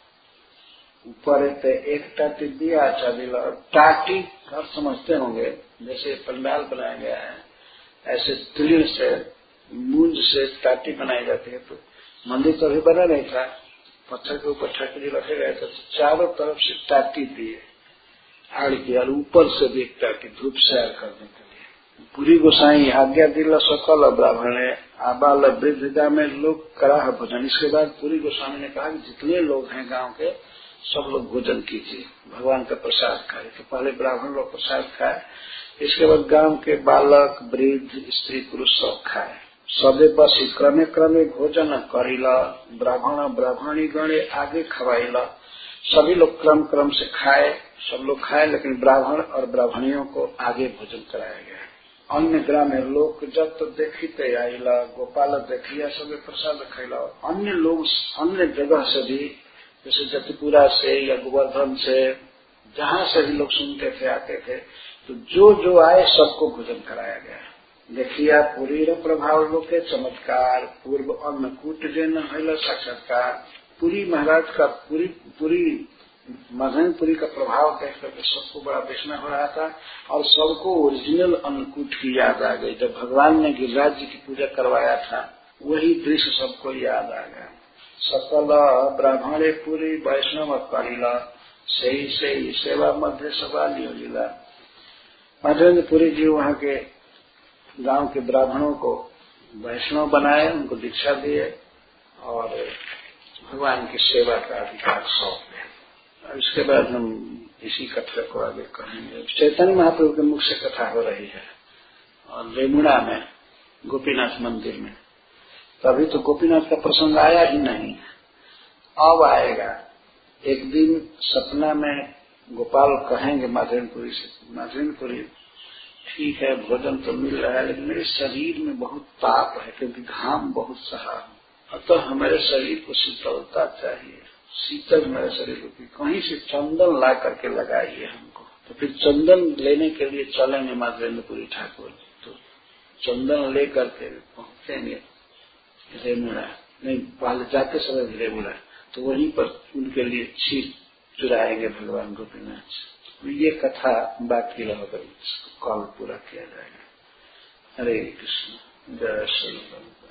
ऊपर एक टाटी दिया चारीला। टाटी आप समझते होंगे, जैसे पंडाल बनाया गया है ऐसे तीर से, मूंज से टाटी बनाई जाती है। तो मंदिर तो अभी बना नहीं था, पत्थर के ऊपर ठाकुर रखे गए थे, तो चारों तरफ से टाटी दिए आड़ की, और ऊपर से भी एक टाटी धूप सैर करने के लिए। पूरी गोसाई आज्ञा दिला सकल ब्राह्मणे आबाल वृद्ध में लोग कराह भोजन। इसके बाद पूरी गोस्वामी ने कहा कि जितने लोग हैं गांव के सब लोग भोजन कीजिए, भगवान का प्रसाद खाए। तो पहले ब्राह्मण लोग प्रसाद खाए, इसके बाद गांव के बालक वृद्ध स्त्री पुरुष सब खाए। सबे बस क्रमे क्रमे भोजन करिला, ब्राह्मण ब्राह्मणी गणे आगे खवाइला। सभी लोग क्रम क्रम से खाए, सब लोग खाए, लेकिन ब्राह्मण और ब्राह्मणियों को आगे भोजन कराया गया। अन्य ग्रामे लोग जब तो देखते आईला, गोपाल देखिया सबे प्रसाद खैला। अन्य लोग अन्य जगह से भी, जैसे जतिपुरा से या गोवर्धन से, जहां से भी लोग सुनते थे आते थे, तो जो जो आए सबको भोजन कराया गया। देखिया पूरी प्रभाव लोके चमत्कार, पूर्व अन्नकूट जन हैला साक्षात्कार। पूरी महाराज का पूरी पूरी मधनपुरी का प्रभाव देख करके सबको बड़ा विस्मय हो रहा था और सबको ओरिजिनल अन्नकूट की याद आ गई। जब भगवान ने गिरिराज जी की पूजा करवाया था वही दृश्य सबको याद आ गया। सकल ब्राह्मणे पूरी वैष्णव करिला, सही सही सेवा मध्य सभा लियोजिला। मधेंद्रपुरी जी वहां के गांव के ब्राह्मणों को वैष्णव बनाए, उनको दीक्षा दिए और भगवान की सेवा का अधिकार सौंप दिया। इसके बाद हम इसी कथा को आगे कहेंगे। चैतन्य महाप्रभु के मुख से कथा हो रही है और रेमुणा में गोपीनाथ मंदिर में। तो अभी तो गोपीनाथ का प्रसंग आया ही नहीं, अब आएगा। एक दिन सपना में गोपाल कहेंगे माधवेंद्रपुरी से, माधवेंद्रपुरी ठीक है भोजन तो मिल रहा है, लेकिन मेरे शरीर में बहुत ताप है क्योंकि घाम बहुत सहा है, अतः हमारे शरीर को शीतलता चाहिए, शीतल हमारे शरीर को, कहीं से चंदन ला करके लगाइए हमको। तो फिर चंदन लेने के लिए चलेंगे माधवेंद्रपुरी ठाकुर। तो चंदन ले करके पहुंचेंगे रेमुणा, नहीं पहले जाते समय रेमुणा, तो वहीं पर उनके लिए क्षीर चुराएंगे भगवान गोपीनाथ। ये कथा बाकी रह गई, कल पूरा किया जाएगा। हरे कृष्ण। जय श्री राम।